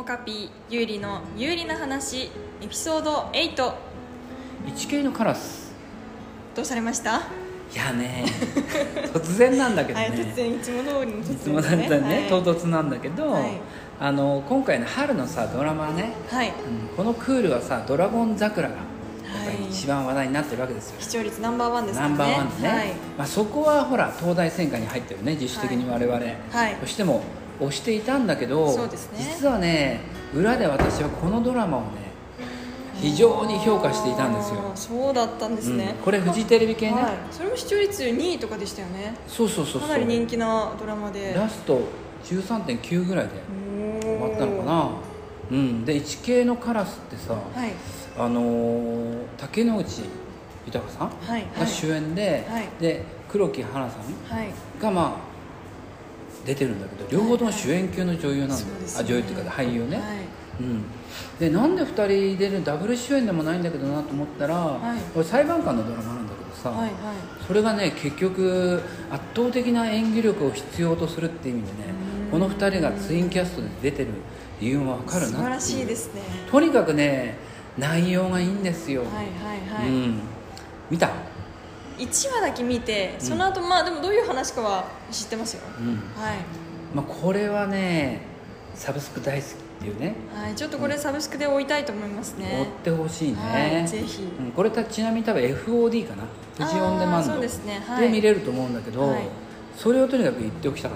カピ有利の有利な話エピソード8。 1K のカラス。 どうされました？ いやね突然なんだけどね、 はい、突然いつも通りの突然ですね。 いつもだったらね、 はい、 唐突なんだけど、 はい、 今回の春のさドラマね、 はい、 このクールはさドラゴン桜がやっぱり一番話題になってるわけですよ。 視聴率ナンバーワンですからね。 ナンバーワンでね、 はい、 そこはほら東大専科に入ってるね、自主的に我々、 はい、 としても推していたんだけど、 そうですね、 実はね裏で私はこのドラマをね非常に評価していたんですよ。 そうだったんですね、 これフジテレビ系ね、 はい、それも視聴率2位とかでしたよね。 そうかなり人気なドラマでラスト 13.9 ぐらいで終わったのかな。で 1K のカラスってさ、 はい、 竹野内豊さんが主演で、 はい、 で黒木華さんが出てるんだけど、両方とも主演級の女優なんだよ、女優っていうか俳優ね、でなんで2人出るダブル主演でもないんだけどなと思ったら、これ裁判官のドラマなんだけどさ、それがね結局圧倒的な演技力を必要とするっていう意味でね、この2人がツインキャストで出てる理由も分かるなっていう。 素晴らしいですね。 とにかくね内容がいいんですよ。見た 1話だけ見て、その後でもどういう話かは知ってますよ。 これはねサブスク大好きっていうね、 ちょっとこれサブスクで追いたいと思いますね。 追ってほしいね、 ぜひ。 これちなみに多分 FOD かな、フジオンデマンドで見れると思うんだけど、それをとにかく言っておきたかった。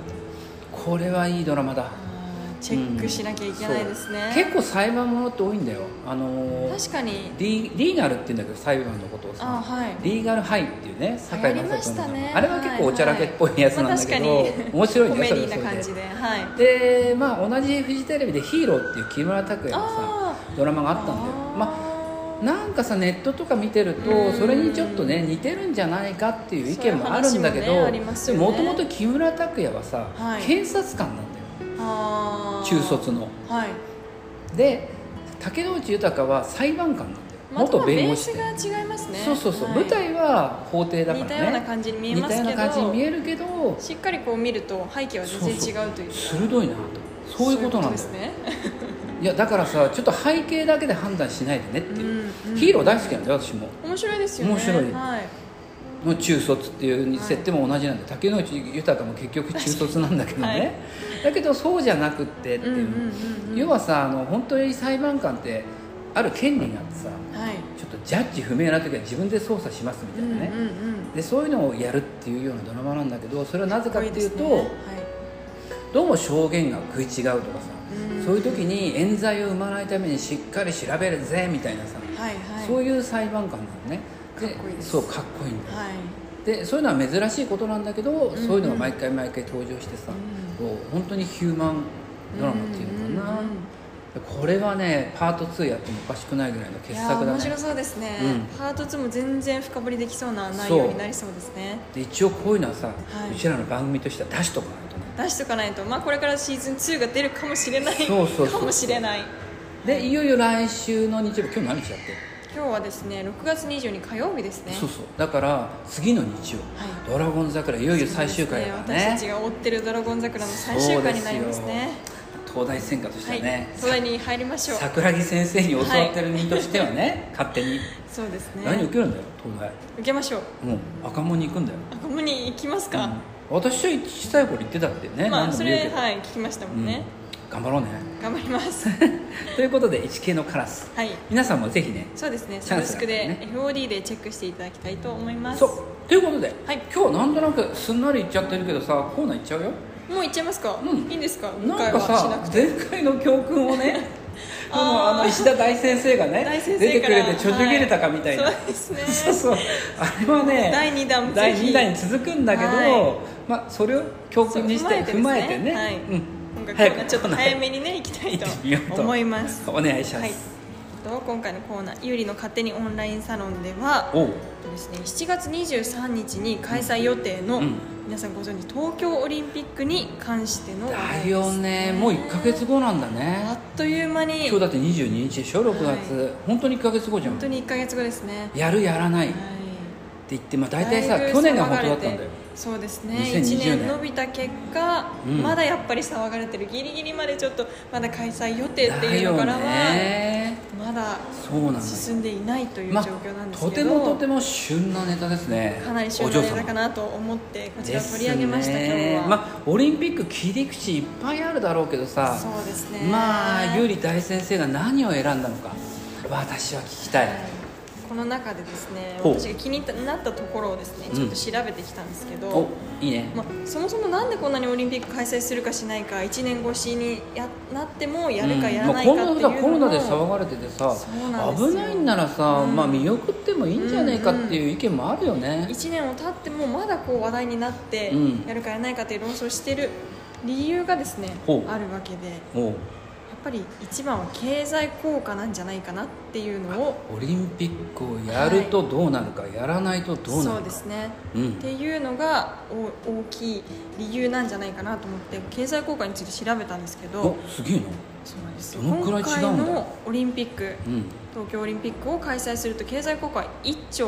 これはいいドラマだ。 チェックしなきゃいけないですね。 結構裁判ものって多いんだよ。 確かにリーガルって言うんだけど、裁判のことをさ、リーガルハイっていうね、堺雅人の、あれは結構おちゃらけっぽいやつなんだけど、面白いんだよ。 コメディーな感じで。 で同じフジテレビでヒーローっていう木村拓哉のさドラマがあったんだよ。なんかさネットとか見てるとそれにちょっとね似てるんじゃないかっていう意見もあるんだけど、もともと木村拓哉はさ、検察官なんだよ、中卒の。で竹野内豊は裁判官なんだよ、元弁護士で。 ベースが違いますね。 舞台は法廷だからね、 似たような感じに見えますけど、 似たような感じに見えるけど、 しっかりこう見ると背景は全然違うというか、 鋭いなと、そういうことなんだよ。いやだからさ、ちょっと背景だけで判断しないでねっていう。ヒーロー大好きなんだよ私も。 面白いですよね。 面白い。の中卒っていう設定も同じなんで、竹野内豊も結局中卒なんだけどね、だけどそうじゃなくってっていう、要はさ本当に裁判官ってある権利があってさ、ちょっとジャッジ不明な時は自分で捜査しますみたいなね、でそういうのをやるっていうようなドラマなんだけど、それはなぜかっていうと、どうも証言が食い違うとかさ、そういう時に冤罪を生まないためにしっかり調べるぜみたいなさ、そういう裁判官なのね。かっこいいです。そう、かっこいいんだよ、でそういうのは珍しいことなんだけど、そういうのが毎回毎回登場してさ、本当にヒューマンドラマっていうのかな、これはねパート2やってもおかしくないぐらいの傑作だね。 面白そうですね、パート2も全然深掘りできそうな内容になりそうですね。 で一応こういうのはさ、うちらの番組としては出しとかないとね。 出しとかないと、これからシーズン2が出るかもしれない。かもしれない。 でいよいよ来週の日曜日、今日何日だっけ？ 今日はですね6月22日火曜日ですね。 だから次の日曜、ドラゴン桜いよいよ最終回だからね。 私たちが追ってるドラゴン桜の最終回になりますね。 東大専科としてはね、 東大に入りましょう。 桜木先生に教わってる身としてはね、勝手にそうですね。 何受けるんだよ東大。 受けましょう。 赤門に行くんだよ。 赤門に行きますか？ 私は小さい頃行ってたってね。 それ聞きましたもんね。 頑張ろうね。 頑張りますということで 1K のカラス、皆さんもぜひね、 そうですね、サブスクで FOD でチェックしていただきたいと思います。 ということで、今日なんとなくすんなりいっちゃってるけどさ、コーナーいっちゃうよ。 もういっちゃいますか？いいんですか？ なんかさ、前回の教訓をね石田大先生がね出てくれてちょちょ切れたかみたいな、 そうですね。 そうあれはね第2弾に続くんだけど、それを教訓にして踏まえてね、 ちょっと早めにね行きたいと思います。 お願いします。 今回のコーナーゆりの勝手にオンラインサロンではですね、7月23日に開催予定の、皆さんご存知東京オリンピックに関しての話題ですね。だよね、もう1ヶ月後なんだね。あっという間に。今日だって22日でしょ、6月、本当に1ヶ月後じゃん。本当に1ヶ月後ですね。やるやらないって言って、大体さ去年が本当だったんだよ。 そうですね、 2020 1 年年伸びた結果、まだやっぱり騒がれてる、ギリギリまでちょっとまだ開催予定っていうのからはまだ進んでいないという状況なんですけど、 とても旬なネタですね。 かなり旬なネタかなと思ってこちら取り上げました、今日は。 オリンピック切り口いっぱいあるだろうけどさ、 そうですね、 優里大先生が何を選んだのか私は聞きたい。 この中でですね、私が気になったところをですね、ちょっと調べてきたんですけど、 いいね。 そもそもなんでこんなにオリンピック開催するかしないか、1年越しになってもやるかやらないかっていうのも、 コロナで騒がれててさ、危ないんならさ、見送ってもいいんじゃないかっていう意見もあるよね。 1年を経ってもまだこう話題になってやるかやらないかっていう論争をしてる理由がですね、あるわけで、やっぱり一番は経済効果なんじゃないかなっていうのを、 オリンピックをやるとどうなるか、やらないとどうなるか、 そうですね、っていうのが大きい理由なんじゃないかなと思って経済効果について調べたんですけど、 すげえな。 そうなんですよ。 どのくらい違うんだ。 今回のオリンピック、東京オリンピックを開催すると経済効果は1兆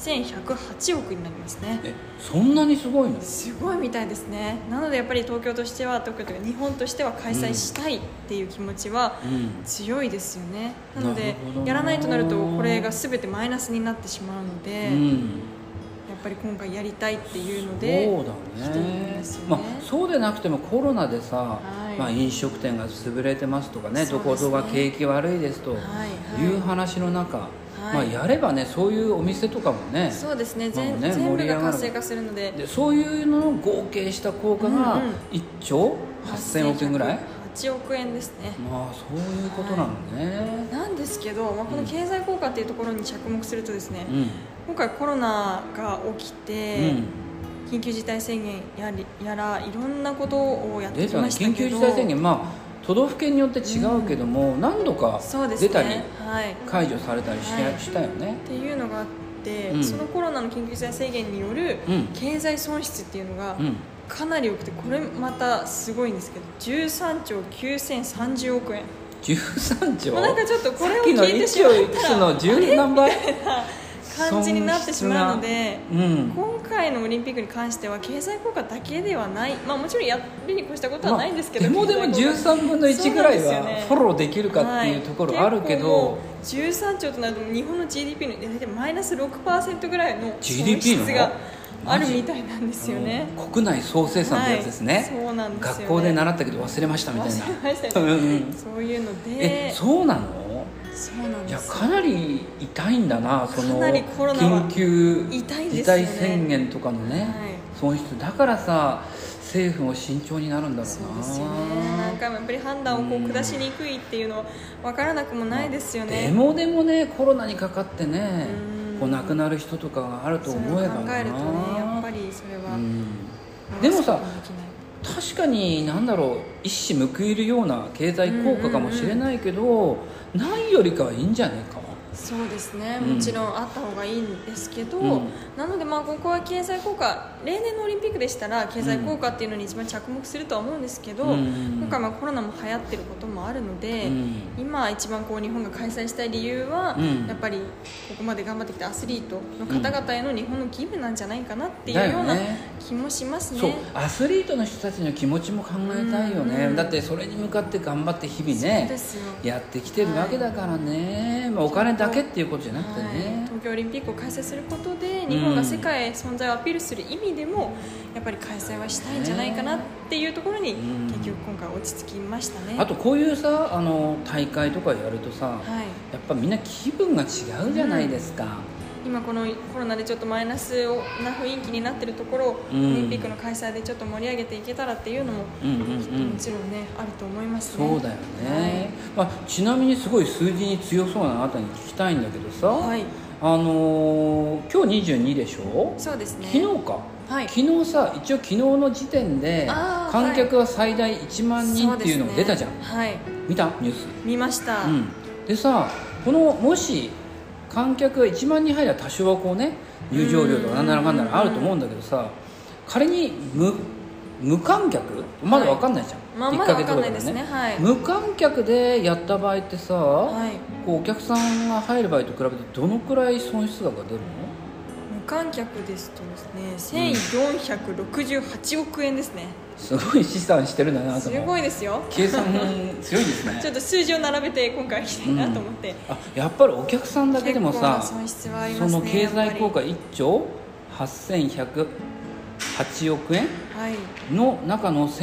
8108億になりますね。 そんなにすごいの？ すごいみたいですね。なのでやっぱり東京としては、東京というか日本としては開催したいっていう気持ちは強いですよね。なのでやらないとなるとこれが全てマイナスになってしまうので、やっぱり今回やりたいっていうので来てるんですよね。 そうでなくてもコロナでさ、飲食店が潰れてますとかね、どこぞが景気悪いですという話の中、やればね、そういうお店とかもね、 そうですね、全部が活性化するので、 そういうのの合計した効果が1兆8000億円ぐらい、 8億円ですね。 そういうことなのね。 なんですけど、この経済効果っていうところに着目するとですね、今回コロナが起きて、緊急事態宣言やらいろんなことをやってきましたけど、 緊急事態宣言、都道府県によって違うけども、何度か出たり解除されたりしたよね。 っていうのがあって、そのコロナの緊急事態宣言による経済損失っていうのがかなり多くて、これまたすごいんですけど、13兆9030億円。 13兆？ なんかちょっとこれを聞いてしまったらの10何倍感じになってしまうので、今回のオリンピックに関しては経済効果だけではない、もちろんやるに越したことはないんですけど、 でも13分の1ぐらいはフォローできるかっていうところあるけど、 13兆となると日本の GDP の大体マイナス 6% ぐらいの損失があるみたいなんですよね。 国内総生産ってやつですね。 そうなんですよね。 学校で習ったけど忘れましたみたいな。 忘れましたよね。そういうので。 そうなの？ そうなんです。 かなり痛いんだな、その緊急事態宣言とかのね、損失だからさ、政府も慎重になるんだろうな。 そうですよね。何回もやっぱり判断を下しにくいっていうのは分からなくもないですよね。 でもね、コロナにかかってね、亡くなる人とかがあると思えばな。 考えるとね、やっぱりそれは。 でもさ、確かに一矢報いるような経済効果かもしれないけど、ないよりかはいいんじゃねえか。 そうですね、もちろんあった方がいいんですけど、なのでここは経済効果、例年のオリンピックでしたら経済効果っていうのに一番着目するとは思うんですけど、今回コロナも流行ってることもあるので、今一番日本が開催したい理由は、やっぱりここまで頑張ってきたアスリートの方々への日本の義務なんじゃないかなっていうような気もしますね。 そう、アスリートの人たちの気持ちも考えたいよね。だってそれに向かって頑張って日々ねやってきてるわけだからね、お金だけっていうことじゃなくてね、 東京オリンピックを開催することで日本が世界へ存在をアピールする意味でもやっぱり開催はしたいんじゃないかなっていうところに結局今回落ち着きましたね。 あとこういうさ、大会とかやるとさ、やっぱみんな気分が違うじゃないですか。 今このコロナでちょっとマイナスな雰囲気になってるところを、オリンピックの開催でちょっと盛り上げていけたらっていうのもきっともちろんね、あると思いますね。 そうだよね、ちなみにすごい数字に強そうなあなたに聞きたいんだけどさ、今日22でしょ。 そうですね、 昨日か、昨日さ、一応昨日の時点で観客は最大1万人っていうのが出たじゃん、見たニュース？ 見ました、 でさ、もし観客が1万人入れば多少は入場料とかなんならかんならあると思うんだけどさ、仮に無観客、まだ分かんないじゃん、1ヶ月後だからね、無観客でやった場合ってさ、お客さんが入る場合と比べてどのくらい損失額が出るの？ 無観客ですとですね、1468億円ですね。 すごい資産してるんだな。 すごいですよ。 計算強いですね。 ちょっと数字を並べて今回来たいなと思って、 やっぱりお客さんだけでもさ、 損失はありますね。 その経済効果1兆8108億円の中の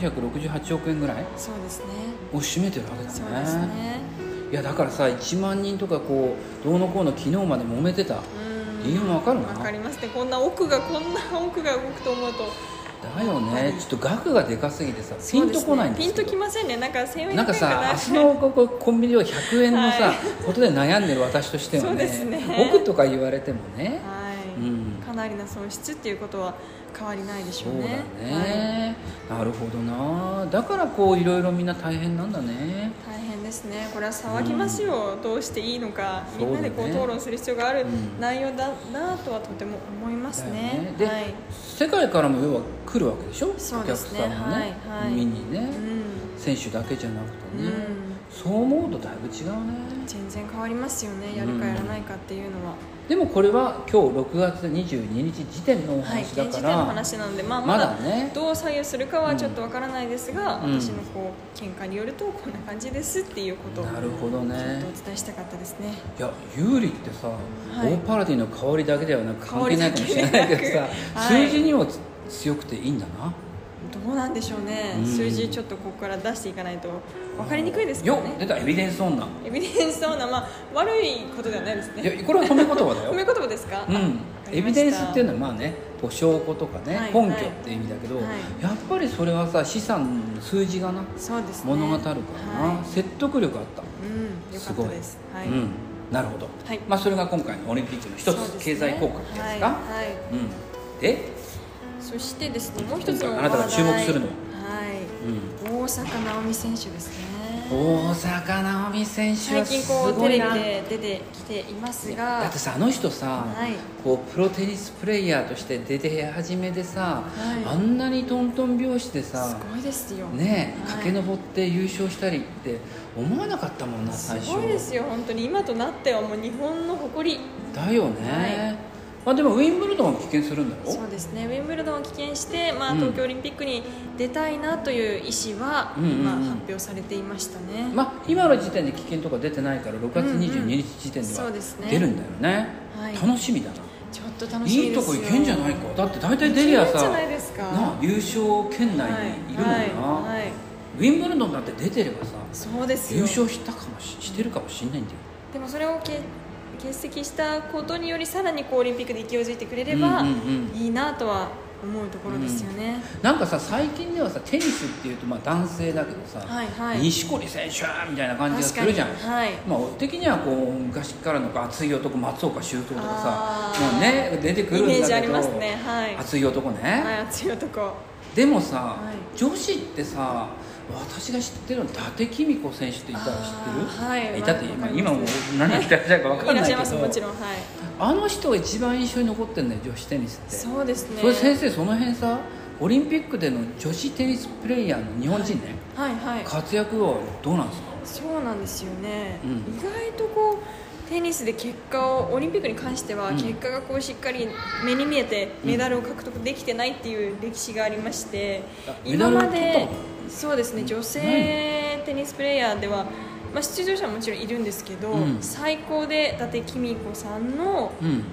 1468億円ぐらいそうですねを占めてるわけだね。 そうですね。 いやだからさ、1万人とかこうどうのこうの昨日まで揉めてた理由も分かるな。 分かりますね。こんな奥が動くと思うと。 だよね。ちょっと額がでかすぎてさ、ピンとこないんですけど。 ピンときませんね。なんか1400円なんかさ、明日のコンビニは100円のさ、ことで悩んでる私としてはそうですね、 億とか言われてもね、 かなりな損失っていうことは変わりないでしょうね。 そうだね、なるほどな。だからこういろいろみんな大変なんだね。 大変ですね。これは騒ぎますよ、どうしていいのか、みんなでこう討論する必要がある内容だなとはとても思いますね。 で、世界からも要は来るわけでしょ。 そうですね、 お客さんもね、見にね、選手だけじゃなくてね、そう思うとだいぶ違うね。 全然変わりますよね、やるかやらないかっていうのは。 でもこれは今日6月22日時点のお話だから、 現時点の話なので、まだどう採用するかはちょっとわからないですが、私のこう見解によるとこんな感じですっていうことをなるほどね、 ちょっとお伝えしたかったですね。 いや、有利ってさ、オーパラディの香りだけではなく関係ないかもしれないけどさ、数字にも強くていいんだな。 どうなんでしょうね、数字ちょっとここから出していかないと分かりにくいですからね。 よ、出たエビデンス女。 エビデンス女、悪いことではないですね。 いや、これは褒め言葉だよ。 褒め言葉ですか。 エビデンスっていうのはまあね、証拠とかね、根拠っていう意味だけど、やっぱりそれはさ、資産数字がな、物語るからな、説得力あった。 よかったです。 なるほど。まあそれが今回のオリンピックの一つ経済効果ってやつか。で、 そしてですね、もう一つのあなたが注目するのは、 大坂なおみ選手ですね。 大坂なおみ選手は最近こうテレビで出てきていますが、 だってさ、あの人さ、こうプロテニスプレーヤーとして出て始めでさ、あんなにトントン拍子でさ、 すごいですよね、駆け上って優勝したりって思わなかったもんな、最初。 すごいですよ、本当に。今となってはもう日本の誇りだよね。まあ、でもウィンブルドンを棄権するんだろう。 そうですね、ウィンブルドンを棄権して、東京オリンピックに出たいなという意思は、発表されていましたね。 今の時点で棄権とか出てないから6月22日時点では出るんだよね。楽しみだな。 ちょっと楽しみですよ。 いいとこ行けんじゃないか。だって大体出りゃさ、優勝圏内にいるもんな。ウィンブルドンだって出てればさ、 そうですよ、 優勝してるかもしれないんだよ。 でもそれを欠席したことにより、さらにこうオリンピックで勢いづいてくれればいいなとは思うところですよね。 なんかさ、最近ではさ、テニスっていうとまあ男性だけどさ、錦織選手みたいな感じがするじゃん。まあ的にはこう昔からの熱い男、松岡修造とかさ、もうね出てくるんだけど、イメージありますね。熱い男ね。 熱い男。 でもさ、女子ってさ、私が知ってるの伊達公子選手っていたら知ってる？いたって今も何言ってらっしゃるか分かんないけど、 もちろん、 あの人が一番印象に残ってるんだよ、女子テニスって。 そうですね。 それ先生、その辺さ、オリンピックでの女子テニスプレーヤーの日本人ね、活躍はどうなんですか？ そうなんですよね、意外とこうテニスで結果を、オリンピックに関しては結果がこうしっかり目に見えてメダルを獲得できてないっていう歴史がありまして、今までそうですね、女性テニスプレーヤーでは、出場者はもちろんいるんですけど、最高で伊達公子さんの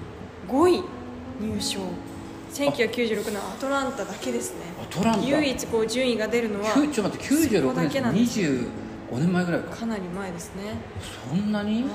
5位入賞、1996年アトランタだけですね。唯一こう順位が出るのは、 ちょっと待って、96年って25年前ぐらいか。 かなり前ですね。 そんなに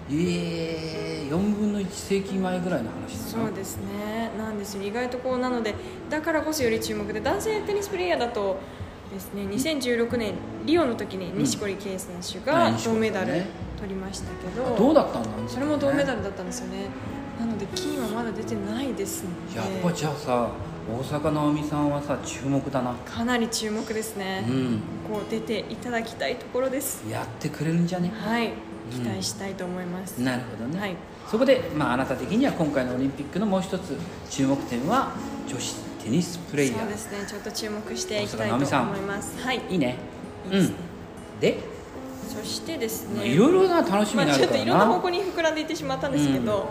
？4分の1世紀前ぐらいの話だな。 そうですね、なんですよ。意外とこうなので、だからこそより注目で、男性テニスプレーヤーだとですね、2016年リオの時に錦織圭選手が銅メダル取りましたけど、 どうだったんだ、 それも銅メダルだったんですよね。なので金はまだ出てないですので、 やっぱじゃあさ、大坂なおみさんはさ、注目だな。 かなり注目ですね、こう出ていただきたいところです。 やってくれるんじゃね。 期待したいと思います。 なるほどね。そこで、あなた的には今回のオリンピックのもう一つ注目点は女子テニスプレーヤー。 そうですね、ちょっと注目していきたいと思います。 いいね。で、 そしてですね、 いろいろな楽しみがあるからな。 ちょっといろんな方向に膨らんでいってしまったんですけど、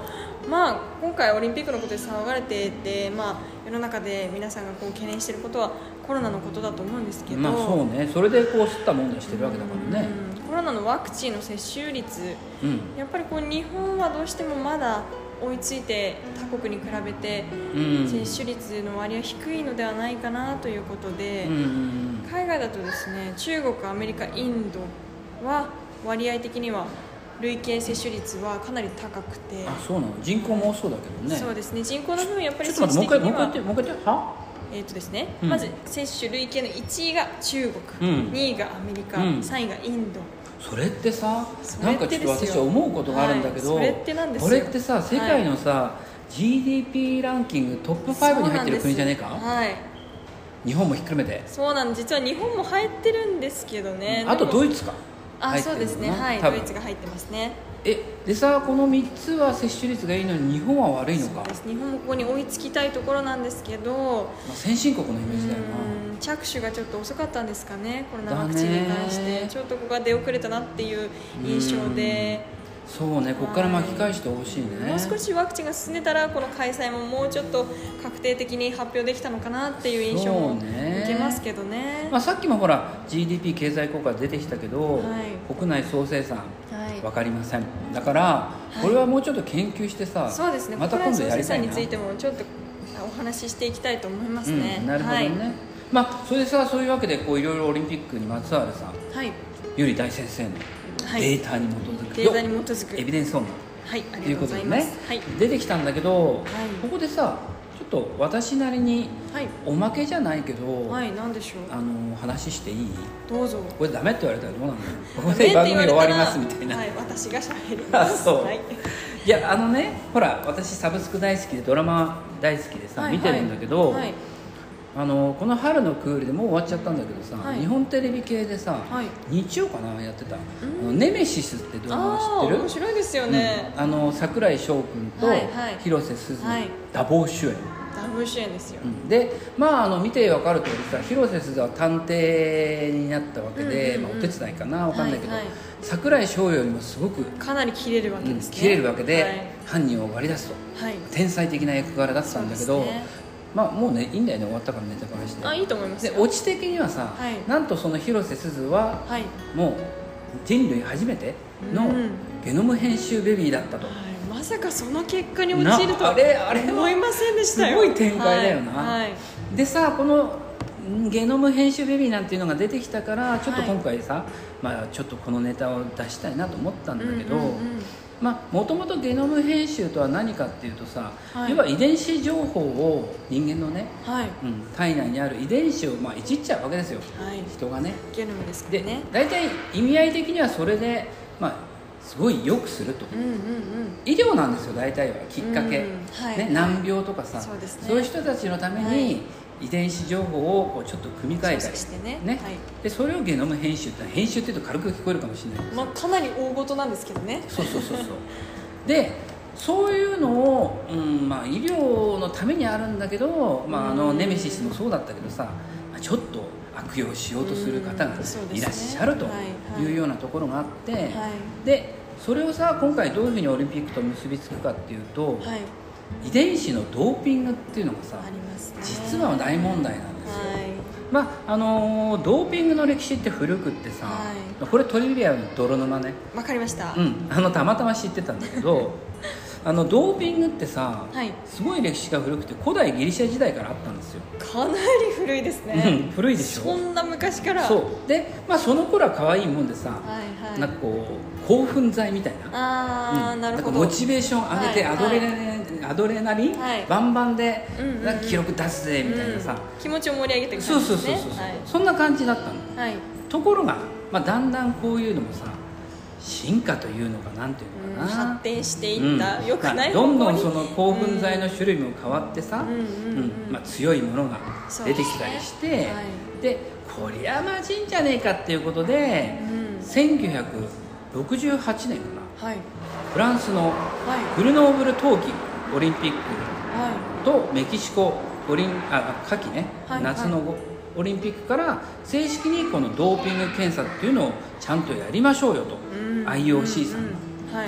まあ、今回オリンピックのことで騒がれていて、まあ、世の中で皆さんがこう懸念していることはコロナのことだと思うんですけど、 まあそうね、それでこう吸った問題してるわけだからね。 コロナのワクチンの接種率、やっぱりこう日本はどうしてもまだ追いついて他国に比べて接種率の割合低いのではないかなということで、海外だとですね、中国、アメリカ、インドは割合的には累計接種率はかなり高くて、 あ、そうなの。人口も多そうだけどね。 そうですね、人口の分やっぱりちょっと待って、もう一回言ってはですね、まず接種累計の1位が中国、2位がアメリカ、3位がインド。 それってさ、なんかちょっと私は思うことがあるんだけど、これってさ、世界のさ、GDP ランキングトップ5に入ってる国じゃねえか。はい、日本もひっくるめて。 そうなんです。実は日本も入ってるんですけどね。 あとドイツか。 そうですね、はい、ドイツが入ってますね。 でさ、この3つは接種率がいいのに日本は悪いのか。 そうです。日本もここに追いつきたいところなんですけど、 先進国のイメージだよな。 着手がちょっと遅かったんですかね、コロナワクチンに関してちょっとここが出遅れたなっていう印象で。 そうね、ここから巻き返してほしいね。 もう少しワクチンが進んでたらこの開催ももうちょっと確定的に発表できたのかなっていう印象も受けますけどね。 さっきもほら GDP 経済効果出てきたけど、国内総生産分かりません。だからこれはもうちょっと研究してさ、 そうですね、 また今度やりたいな。 国内総生産についてもちょっとお話ししていきたいと思いますね。 なるほどね。それでさ、そういうわけでこういろいろオリンピックにまつわるさ、ゆり大先生のデータに基づくエビデンスオンということでね、出てきたんだけど、ここでさ、ちょっと私なりにおまけじゃないけど、 何でしょう、 話していい？ どうぞ。 これダメって言われたらどうなの？ここで番組終わりますみたいな。 私がしゃべります。 そう。いや、ほら、私サブスク大好きでドラマ大好きでさ、見てるんだけど、この春のクールでもう終わっちゃったんだけどさ、日本テレビ系でさ、日曜かな、やってたネメシスってドラマ知ってる？ 面白いですよね。 櫻井翔君と広瀬すずダブル主演。 ダブル主演ですよ。 で、見て分かる通りさ、広瀬すずは探偵になったわけで、お手伝いかな、分かんないけど、櫻井翔よりもすごくかなりキレるわけですね。 キレるわけで、犯人を割り出すと、天才的な役柄だったんだけど、もうね、いいんだよね、終わったからネタバレして。 いいと思いますよ。 で、オチ的にはさ、なんとその広瀬すずは、もう人類初めてのゲノム編集ベビーだったと。 まさかその結果に陥るとは思いませんでしたよ。 すごい展開だよな。でさ、このゲノム編集ベビーなんていうのが出てきたから、ちょっと今回さ、ちょっとこのネタを出したいなと思ったんだけど、もともとゲノム編集とは何かっていうとさ、要は遺伝子情報を人間のね、体内にある遺伝子をいじっちゃうわけですよ、人がね。 ゲノムですからね。 大体意味合い的にはそれですごい良くすると、医療なんですよ大体はきっかけ、難病とかさ、そういう人たちのために遺伝子情報をこうちょっと組み替えたりしてね、でそれをゲノム編集って編集っていうと軽く聞こえるかもしれないけど、 かなり大事なんですけどね。 そうで、そういうのを、医療のためにあるんだけど、ネメシスもそうだったけどさ、ちょっと悪用しようとする方がいらっしゃるというようなところがあって、でそれをさ、今回どういうふうにオリンピックと結びつくかっていうと、遺伝子のドーピングっていうのがさ、実は大問題なんですよ。ドーピングの歴史って古くってさ、これトリビアの泥沼ね。 わかりました。 たまたま知ってたんだけどドーピングってさ、すごい歴史が古くて古代ギリシャ時代からあったんですよ。 かなり古いですね。 古いでしょ。 そんな昔から。 そうで、その頃は可愛いもんでさ、なんかこう興奮剤みたいな、 なるほど、 モチベーション上げて、アドレナリン、バンバンで記録出すぜみたいなさ、気持ちを盛り上げていく感じですね。 そんな感じだったの。ところが、だんだんこういうのもさ、進化というのか、なんていうのかな、 発展していった、よくない方向にどんどんその興奮剤の種類も変わってさ、強いものが出てきたりして、でこりゃまずいんじゃねえかっていうことで、1968年かな、フランスのグルノーブル冬季オリンピックとメキシコ夏季ね、夏のオリンピックから正式にこのドーピング検査っていうのをちゃんとやりましょうよと、IOC さんがやっ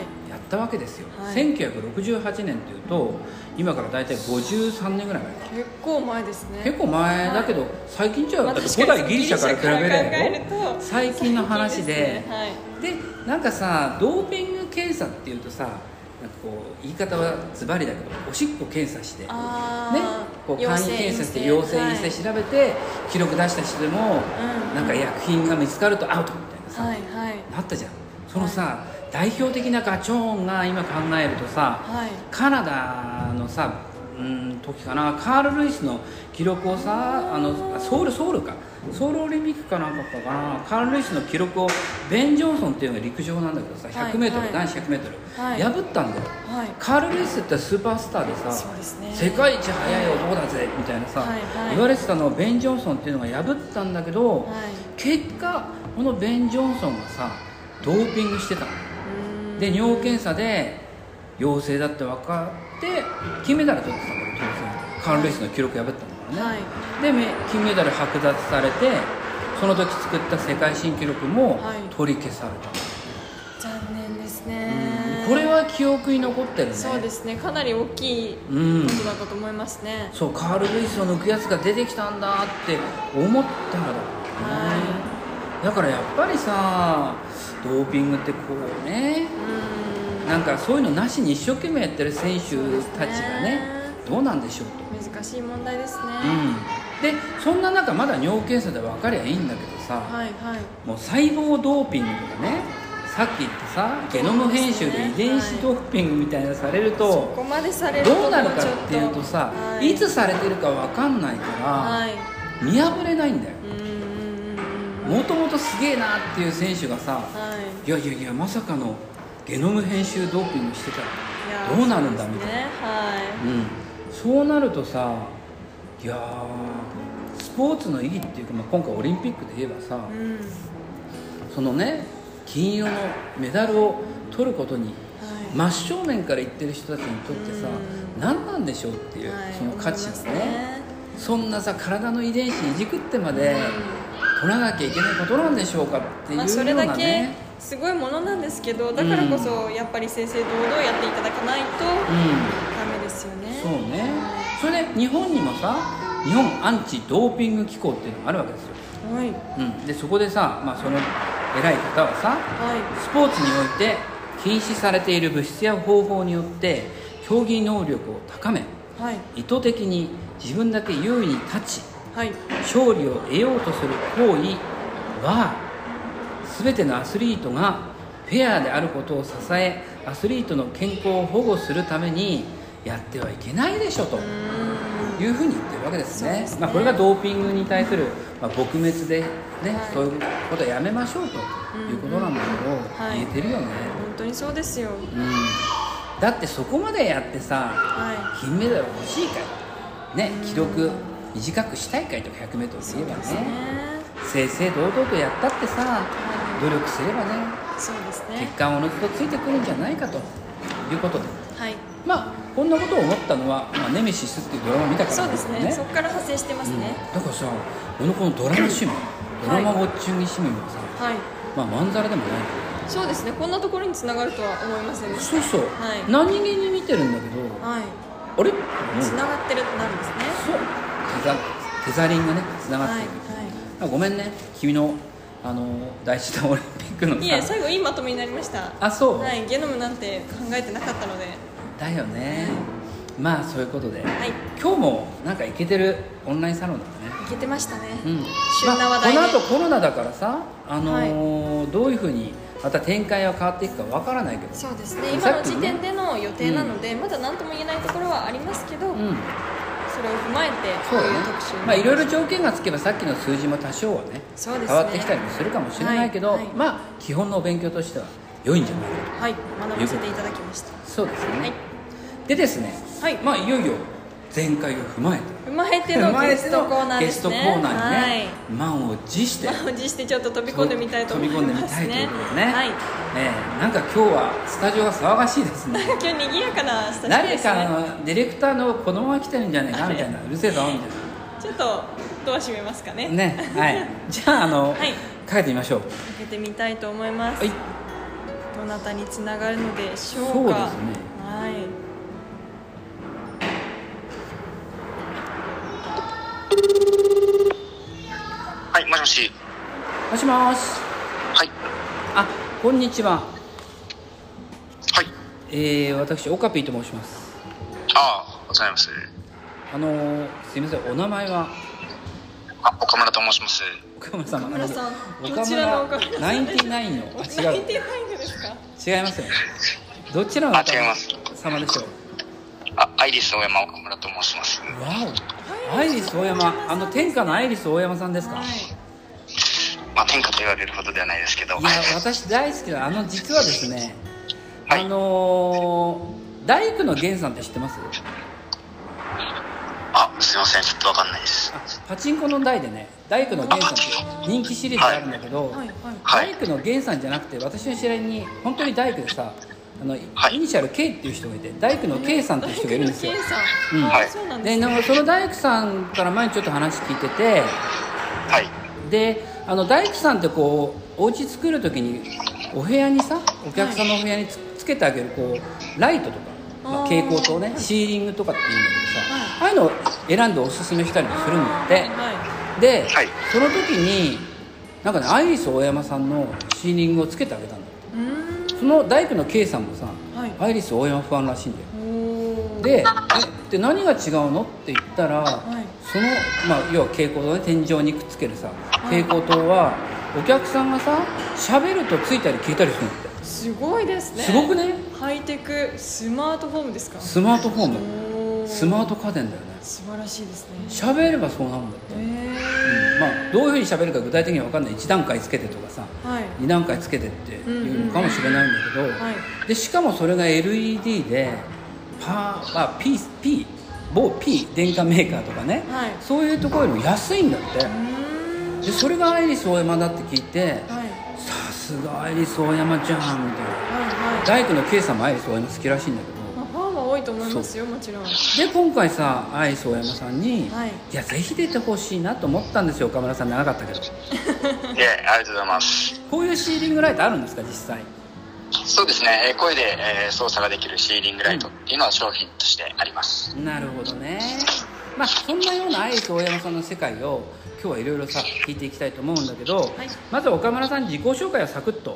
たわけですよ、 はい、 1968年っていうと今から大体53年ぐらい前か。 結構前ですね。 結構前だけど、はい、最近じゃだって古代ギリシャから比べれば最近の話で、はい、でなんかさドーピング検査っていうとさ、なんかこう言い方はズバリだけどおしっこ検査して、ね、こう簡易検査して陽性にして調べて、はい、記録出した人でも、なんか薬品が見つかるとアウトみたいなさ、はいはい、なったじゃん。そのさ、はい、代表的なガチョーンが今考えるとさ、はい、カナダのさ時かな、カール・ルイスの記録をさソウルオリンピックかなんかな、カール・ルイスの記録をベン・ジョンソンっていうのが陸上なんだけどさ 100m、はい、男子 100m、はい、破ったんだよ、はい、カール・ルイスってスーパースターでさ、そうですね、世界一速い男だぜみたいなさ、はいはい、言われてたのをベン・ジョンソンっていうのが破ったんだけど、はい、結果このベン・ジョンソンがさドーピングしてたので、尿検査で陽性だって分かって金メダル取ってたから当然カール・ルイスの記録破ったんだからね、はい、で金メダル剥奪されてその時作った世界新記録も取り消された、 はい、残念ですね、 これは記憶に残ってるね。 そうですね、かなり大きいことだったと思いますね、 そうカール・ルイスを抜くやつが出てきたんだって思ったらだ、ね、はい、だからやっぱりさドーピングってこうね、なんかそういうのなしに一生懸命やってる選手たちがね、どうなんでしょうと。 難しい問題ですね、 でそんな中まだ尿検査で分かりゃいいんだけどさ、はいはい、もう細胞ドーピングとかね、さっき言ってさゲノム編集で遺伝子ドーピングみたいなされると、はい、そこまでされるとどうなるかっていうとさ、はい、いつされてるか分かんないから、はい、見破れないんだよ。もともとすげえなっていう選手がさ、はい、いやまさかのゲノム編集ドーピングしてたらどうなるんだみたいな、はい、そうなるとさ、いやスポーツの意義っていうか、今回オリンピックで言えばさ、そのね金色のメダルを取ることに、真正面から言ってる人たちにとってさ、何なんでしょうっていう、その価値をね、そんなさ体の遺伝子いじくってまで取らなきゃいけないことなんでしょうかっていうようなね、 それだけすごいものなんですけど、だからこそやっぱり正々堂々やっていただかないとダメですよね、 そうね。それで日本にもさ日本アンチドーピング機構っていうのがあるわけですよ、はい、でそこでさ、その偉い方はさ、はい、スポーツにおいて禁止されている物質や方法によって競技能力を高め、はい、意図的に自分だけ優位に立ち、はい、勝利を得ようとする行為は全てのアスリートがフェアであることを支え、アスリートの健康を保護するためにやってはいけないでしょというふうに言ってるわけですね。これがドーピングに対する、撲滅で、ね、はい、そういうことをやめましょうということなんだけど、言えてるよね、本当にそうですよ、 だってそこまでやってさ、金メダル欲しいかい、ね、記録短くしたいかいとか 100m で言えばね、正々堂々とやったってさ、努力すればね、そうですね、結果はおのずとついてくるんじゃないかということで、はい、こんなことを思ったのは、ネメシスっていうドラマ見たからなんですよね。 そうですね、そこから派生してますね、 だからさ、俺のこのドラマ趣味、ドラマウォッチング趣味もさ、はい、まんざらでもない。 そうですね、こんなところに繋がるとは思いませんでした。 そう、はい、何気に見てるんだけど、はい、あれ繋がってるってなるんですね。 そう、テザリングね、繋がってる、はい、ごめんね、君の大事なオリンピックのさ、 いや、最後いいまとめになりました。 あ、そう、 はい、ゲノムなんて考えてなかったので。 だよね、そういうことで、はい、今日もなんかイケてるオンラインサロンだったね。 イケてましたね、旬な話題で、 この後コロナだからさ、どういうふうにまた展開は変わっていくかわからないけど、 そうですね、今の時点での予定なので、まだ何とも言えないところはありますけど、それを踏まえてこういう特集に、 いろいろ条件がつけばさっきの数字も多少はね、変わってきたりもするかもしれないけど、基本のお勉強としては良いんじゃないかと、学ばせていただきました。 そうですね、でですね、いよいよ前回を踏まえてのゲストコーナーですね。 ゲストコーナーにね、満を持してちょっと飛び込んでみたいと思いますね。 飛び込んでみたいということでね、なんか今日はスタジオが騒がしいですね。 今日賑やかなスタジオですね。 誰かのディレクターの子供が来てるんじゃないかみたいな、うるせえぞみたいな、 ちょっとドア閉めますかね。 はい、じゃあかけてみましょう。 かけてみたいと思います。はい、 どなたにつながるのでしょうか。 そうですね。 はい。 はい、もしもし。 もしもし。 はい。 あ、こんにちは。 はい。 私オカピーと申します。 ああ、ございます。すいません、お名前は。 岡村と申します。 岡村さん。 岡村さん。 岡村ナインティナインの。違う。 ナインティナインですか。 違いますよ。どちらの方様でしょう。 アイリス大山岡村と申します。 わお。アイリス大山、天下のアイリス大山さんですか。はい、 まあ天下と言われるほどではないですけど。 いや、私大好きな実はですね。 はい、 大工の源さんって知ってます？ すいません、ちょっとわかんないです。 パチンコの台でね、大工の源さんって人気シリーズがあるんだけど、大工の源さんじゃなくて、私の知り合いに本当に大工でさ、イニシャル K っていう人がいて、大工の K さんっていう人がいるんですよ。で、その大工さんから前にちょっと話聞いてて、 はい、 で大工さんってこうお家作る時にお部屋にさ、お客さんのお部屋につけてあげるこうライトとか、蛍光灯ね、シーリングとかっていうんだけどさ、ああいうのを選んでおすすめしたりもするんだって。で、その時になんかね、アイリス大山さんのシーリングをつけてあげたんだ。その大工の K さんもさ、アイリス大山ファンらしいんだよ。で何が違うのって言ったら、その、要は蛍光灯ね、天井にくっつけるさ蛍光灯はお客さんがさ喋るとついたり消えたりするんだって。 すごいですね。 すごくね。 ハイテクスマートフォームですか。 スマートフォーム、スマート家電だよね。 素晴らしいですね。 喋ればそうなるんだって。どういうふうに喋るか具体的には分かんない。1段階つけてとかさ、2段階つけてっていうのかもしれないんだけど、でしかもそれが LED で某 P 電化メーカーとかね、そういうところよりも安いんだって。でそれがアイリスオーヤマだって聞いて、さすがアイリスオーヤマじゃんみたいな。大工の K さんもアイリスオーヤマ好きらしいんだけど、 ファンは多いと思いますよ、もちろん。で今回さ、アイリスオーヤマさんに、いやぜひ出てほしいなと思ったんですよ。岡村さん長かったけど。 いや、ありがとうございます。 こういうシーリングライトあるんですか、実際。 そうですね、声で操作ができるシーリングライトっていうのは商品としてあります。 なるほどね。そんなようなアイリス大山さんの世界を今日はいろいろさ聞いていきたいと思うんだけど、まず岡村さん自己紹介をサクッと。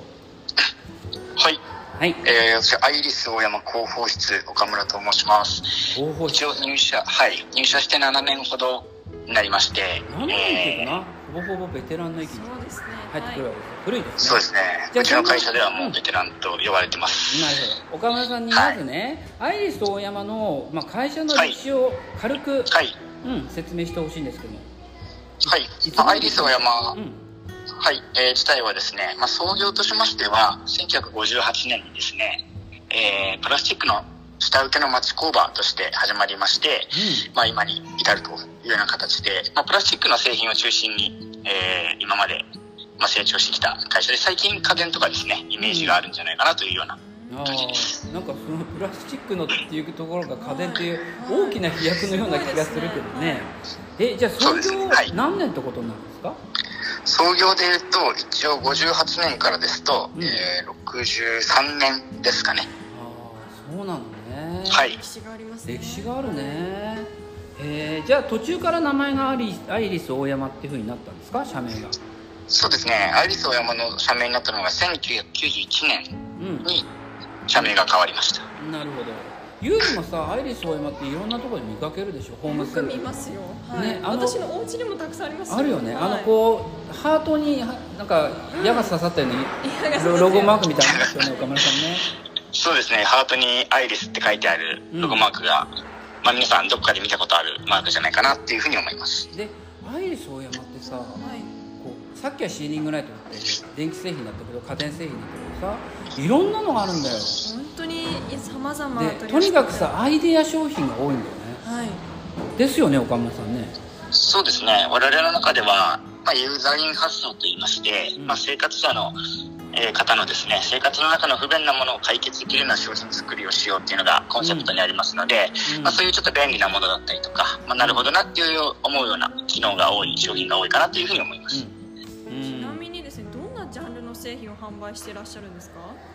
はい、私アイリス大山広報室岡村と申します。一応入社して7年ほどになりまして、 7年っていうかな、ほぼベテランの域に入ってくるわけです。古いですね。 そうですね。うちの会社ではもうベテランと呼ばれてます。 なるほど。岡村さんにまずね、アイリス大山の、会社の歴史を軽く、説明してほしいんですけども。 アイリス大山、自体はですね、創業としましては1958年にですね、プラスチックの下請けの町工場として始まりまして、今に至るというような形で、プラスチックの製品を中心に、今まで成長してきた会社で、最近家電とかですねイメージがあるんじゃないかなというような感じです。 なんかそのプラスチックのっていうところが家電っていう大きな飛躍のような気がするけどね。じゃあ創業何年ってことになるんですか？ 創業でいうと一応58年からですと、63年ですかね。 そうなのね。 歴史がありますね。 歴史があるね。じゃあ途中から名前がアイリス大山っていう風になったんですか、社名が？ そうですね、アイリス大山の社名になったのが1991年に社名が変わりました。 なるほど。ユーリもさ、アイリス大山っていろんなところで見かけるでしょ、ホームセンター。 よく見ますよ。私のお家にもたくさんありますよ。 あるよね。こうハートになんか矢が刺さったようにロゴマークみたいなんですよね、岡村さんね。 そうですね、ハートにアイリスって書いてあるロゴマークが、皆さんどこかで見たことあるマークじゃないかなっていうふうに思います。 で、アイリス大山ってさ、さっきはシーリングライトって電気製品だったけど、家電製品だったけどさ、いろんなのがあるんだよ。 本当に様々 で、とにかくさ、アイデア商品が多いんだよね。ですよね、岡村さんね。 そうですね、我々の中では、ユーザーイン発想といいまして、生活者の方のですね、生活の中の不便なものを解決できるような商品作りをしようっていうのがコンセプトにありますので、そういうちょっと便利なものだったりとか、なるほどなっていう思うような機能が多い商品が多いかなというふうに思います。 ちなみにですね、どんなジャンルの製品を販売していらっしゃるんですか？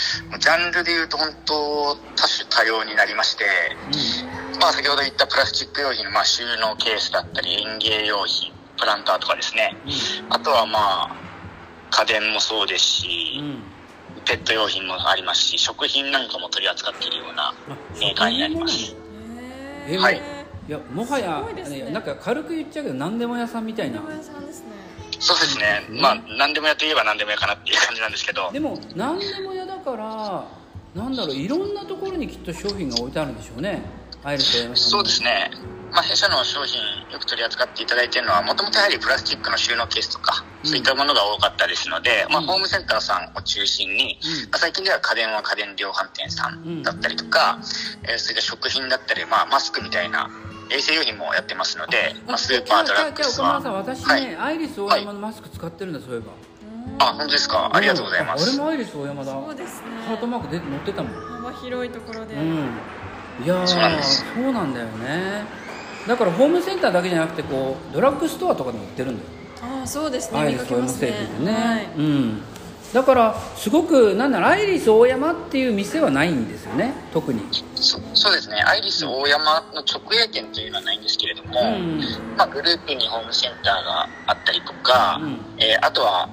ジャンルでいうと本当多種多様になりまして、先ほど言ったプラスチック用品の収納ケースだったり、園芸用品、プランターとかですね、あとは家電もそうですし、ペット用品もありますし、食品なんかも取り扱っているようなメーカーになります。 はい。いや、もはや、なんか軽く言っちゃうけど何でも屋さんみたいな。 そうですね。何でも屋といえば何でも屋かなっていう感じなんですけど。 でも何でも屋だからいろんなところにきっと商品が置いてあるんでしょうね。アイリスオーヤマさん。 そうですね。弊社の商品よく取り扱っていただいているのは、もともとやはりプラスチックの収納ケースとか、そういったものが多かったですので、ホームセンターさんを中心に、最近では家電は家電量販店さんだったりとか、そういった食品だったり、マスクみたいな衛生用品もやってますので、スーパードラッグストア。 私ね、アイリスオーヤマのマスク使ってるんだ、そういえば。 本当ですか。ありがとうございます。 俺もアイリスオーヤマだ。 そうですね。 ハートマーク載ってたもん。 幅広いところで。 いやー、そうなんだよね。だからホームセンターだけじゃなくてドラッグストアとかでも売ってるんだよ。 そうですね。 アイリスオーヤマ製品でね。だからすごくアイリスオーヤマっていう店はないんですよね、特に。 そうですね。アイリスオーヤマの直営店というのはないんですけれども、グループにホームセンターがあったりとか、あとは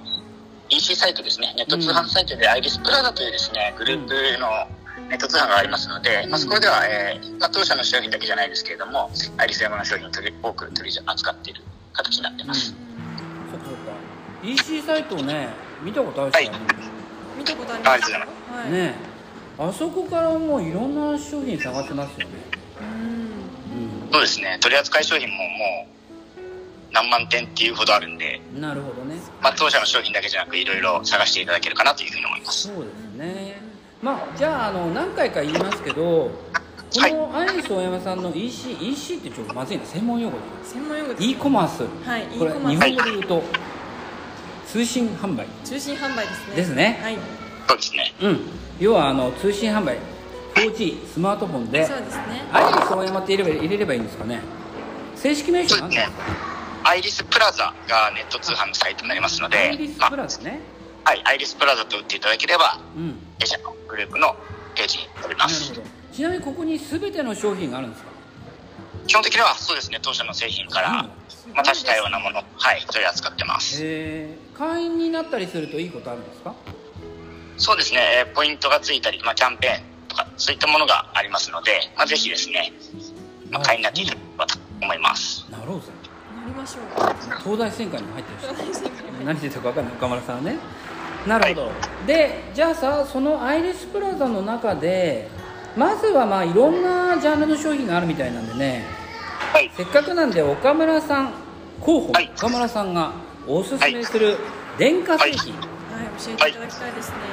EC サイトですね。ネット通販サイトでアイリスプラザというですね、グループのネット通販がありますので、そこでは、当社の商品だけじゃないですけれども、アイリスオーヤマの商品を多く取り扱っている形になってます。 そうか。EC サイトをね、見たことあるし、 見たことあります。 ね、あそこからもういろんな商品探せますよね。 そうですね。取り扱い商品ももう何万点っていうほどあるんで。 なるほどね。 当社の商品だけじゃなくいろいろ探していただけるかなというふうに思います。 そうですね。じゃあ何回か言いますけど、このアイリスオーヤマさんの EC ってちょっとまずいな、専門用語で。 専門用語です。 e コマース。 はい。 これ日本語で言うと通信販売。 通信販売ですね。 ですね。 はい。そうですね。 要は通信販売、4G スマートフォンで。 そうですね。 アイリスオーヤマって入れればいいんですかね。正式名称なんですか。 アイリスプラザがネット通販のサイトになりますので。 アイリスプラザね。 はい、アイリスプラザと打っていただければ、弊社のグループのページに飛びます。 なるほど。ちなみにここに全ての商品があるんですか。 基本的にはそうですね。当社の製品から多種多様なもの、取り扱ってます。 会員になったりするといいことあるんですか。 そうですね。ポイントがついたり、キャンペーンとかそういったものがありますので、ぜひですね、会員になっていただければと思います。 なろうぜ。 なりましょう。 東大専科にも入ってるし。何してたか分かんない岡村さんはね。なるほど。で、じゃあそのアイリスプラザの中でまずはいろんなジャンルの商品があるみたいなんでね、せっかくなんで岡村さん候補、岡村さんがおすすめする電化製品、 教えていただきたいですね。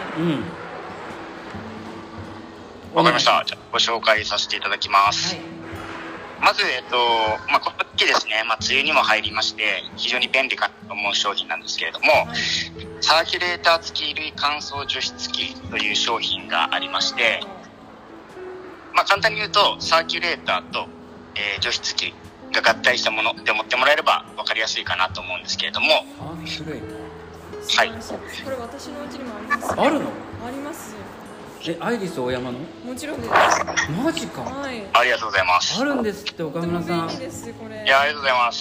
わかりました。じゃあご紹介させていただきます。まずこの時ですね、梅雨にも入りまして非常に便利かと思う商品なんですけれども、サーキュレーター付き衣類乾燥除湿機という商品がありまして、簡単に言うとサーキュレーターと、除湿機が合体したもので思ってもらえれば分かりやすいかなと思うんですけれども。 サーキュレーター、これ私のうちにもあります。 あるの？ あります。 アイリスオーヤマの？ もちろんです。 マジか。 ありがとうございます。 あるんですって岡村さん。 便利ですこれ。 いや、ありがとうございます。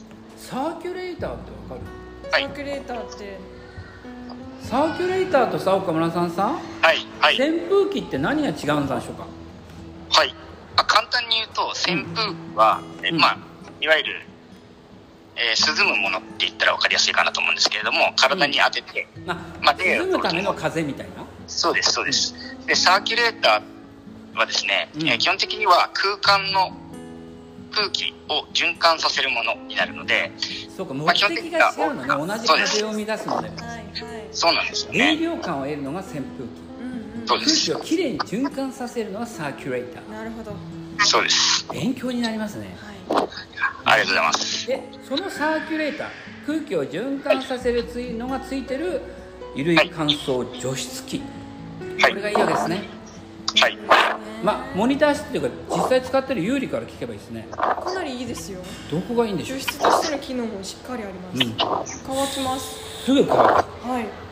サーキュレーターってわかる？ サーキュレーターって。 サーキュレーターとさ、岡村さんさ、扇風機って何が違うんでしょうか。 簡単に言うと扇風機は、いわゆる、涼むものって言ったら分かりやすいかなと思うんですけれども、体に当てて、 涼むための風みたいな。 そうですそうです。でサーキュレーターはですね、基本的には空間の空気を循環させるものになるので、 そうか、目的が違うのね。同じ風を生み出すので。 そうなんですよね。 冷涼感を得るのが扇風機。空気をきれいに循環させるのがサーキュレーター。 なるほど。 そうです。 勉強になりますね。 ありがとうございます。 で、そのサーキュレーター、空気を循環させるのがついてる衣類乾燥除湿機。これがいいわけですね。モニター室っていうか実際使ってる有利から聞けばいいですね。 かなりいいですよ。 どこがいいんでしょう。 除湿としての機能もしっかりあります。乾きます。 すぐ乾く。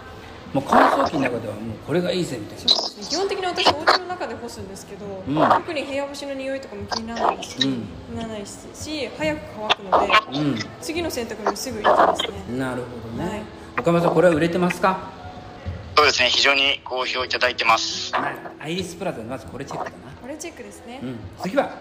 もう乾燥機の中ではもうこれがいいぜみたいな。 基本的に私お家の中で干すんですけど、特に部屋干しの匂いとかも気にならないし、気にならないし早く乾くので、次の洗濯にもすぐいいですね。 なるほどね。岡村さん、これは売れてますか？ そうですね、非常に好評いただいてます。 アイリスプラザでまずこれチェックだな。 これチェックですね。 次は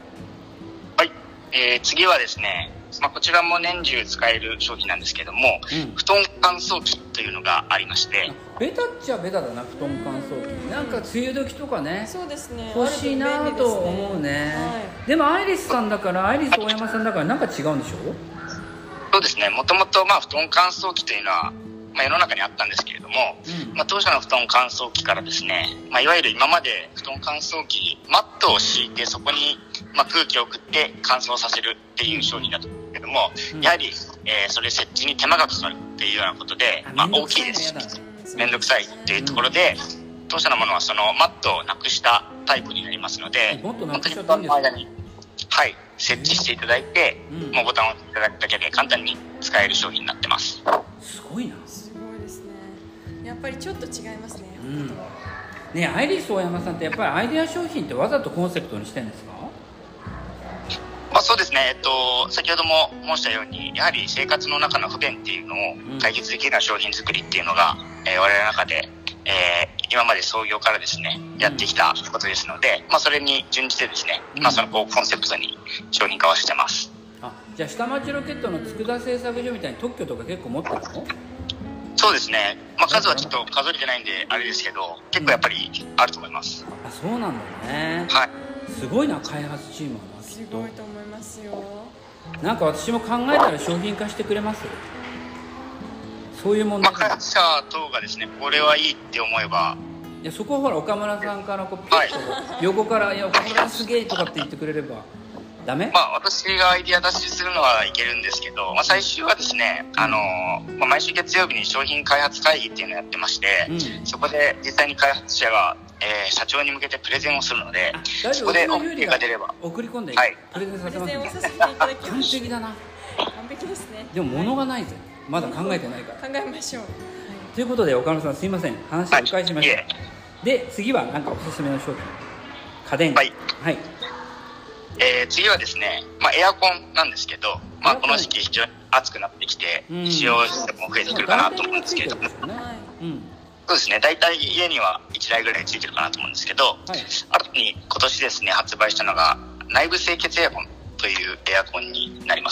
次はですね、こちらも年中使える商品なんですけども、布団乾燥機というのがありまして、 ベタっちゃベタだな、布団乾燥機。なんか梅雨時とかね、 そうですね、 欲しいなと思うね。でもアイリスさんだから、アイリス大山さんだからなんか違うんでしょ？ そうですね、もともと布団乾燥機というのは世の中にあったんですけれども、当社の布団乾燥機からですね、いわゆる今まで布団乾燥機マットを敷いてそこに空気を送って乾燥させるっていう商品だったんですけども、やはり、それ設置に手間がかかるっていうようなことで、大きいですし面倒くさいっていうところで、当社のものはそのマットをなくしたタイプになりますので、 本当に布団の間に設置していただいて、もうボタンを押していただくだけで簡単に使える商品になってます。 すごいな。 すごいですね。やっぱりちょっと違いますね。 ね、アイリス大山さんってやっぱりアイデア商品ってわざとコンセプトにしてるんですか？ そうですね、先ほども申したように、やはり生活の中の不便っていうのを解決できるような商品作りっていうのが、我々の中で、今まで創業からですね、やってきたことですので、それに準じてですね、そのコンセプトに商品化はしてます。 じゃあ下町ロケットの佃製作所みたいに特許とか結構持ってるの？ そうですね、数はちょっと数えてないんであれですけど、結構やっぱりあると思います。 そうなんだね。すごいな、開発チームは。 すごいと思いますよ。 なんか私も考えたら商品化してくれます？そういう問題。 開発者等がですね、これはいいって思えば、 いや、そこはほら岡村さんからピッと横から「いや岡村すげえ」とかって言ってくれればダメ？ 私がアイディア出しするのはいけるんですけど、最終はですね、毎週月曜日に商品開発会議っていうのをやってまして、そこで実際に開発者が社長に向けてプレゼンをするので、そこで OK が出れば送り込んでプレゼンさせます。 プレゼンをさせていただきます。 完璧だな。 完璧ですね。 でも物がないぜ、まだ考えてないから。 考えましょう。 ということで岡村さん、すいません、話を迂回しました。で次は何かおすすめの商品、家電。 次はですね、エアコンなんですけど、この時期非常に暑くなってきて、使用しても増えてくるかなと思うんですけれども、そうですね、大体家には1台ぐらいついてるかなと思うんですけど、新たに今年ですね、発売したのが内部清潔エアコンというエアコンになります。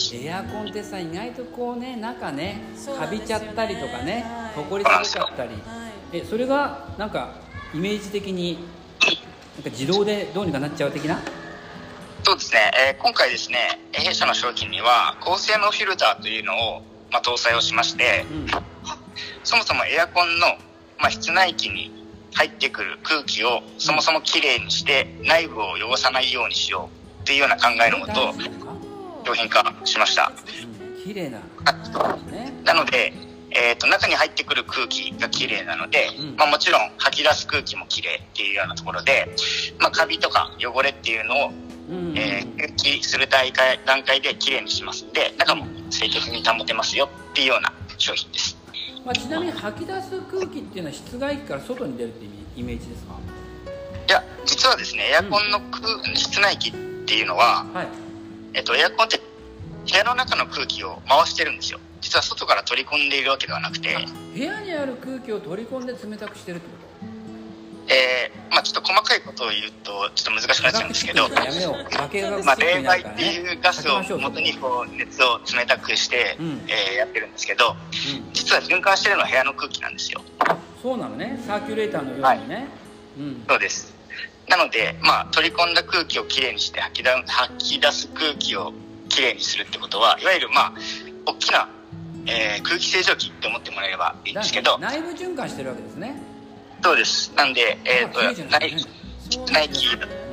エアコンってさ、意外とこうね、中ね、カビちゃったりとかね、ほこりすごかったり、それがなんかイメージ的になんか自動でどうにかなっちゃう的な。 そうですね、今回ですね、弊社の商品には高性能フィルターというのを、搭載をしまして、そもそもエアコンの、室内機に入ってくる空気をそもそもきれいにして内部を汚さないようにしようっていうような考えのもと商品化しました。 きれいな、 なので、中に入ってくる空気がきれいなので、もちろん吐き出す空気もきれいっていうようなところで、カビとか汚れっていうのを換気する段階できれいにしますので、中も清潔に保てますよっていうような商品です。 ちなみに吐き出す空気っていうのは室外機から外に出るっていうイメージですか？ いや、実はですね、エアコンの室内機っていうのは、エアコンって部屋の中の空気を回してるんですよ。実は外から取り込んでいるわけではなくて、 部屋にある空気を取り込んで冷たくしてるってこと？ ちょっと細かいことを言うとちょっと難しくなっちゃうんですけど、冷媒っていうガスを元に熱を冷たくして、やってるんですけど、実は循環してるのは部屋の空気なんですよ。 そうなのね、サーキュレーターのようにね。 そうです。なので、取り込んだ空気をきれいにして吐き出す空気をきれいにするってことは、いわゆる大きな、空気清浄機って思ってもらえればいいんですけど、 内部循環してるわけですね。 そうです。なんで、内気、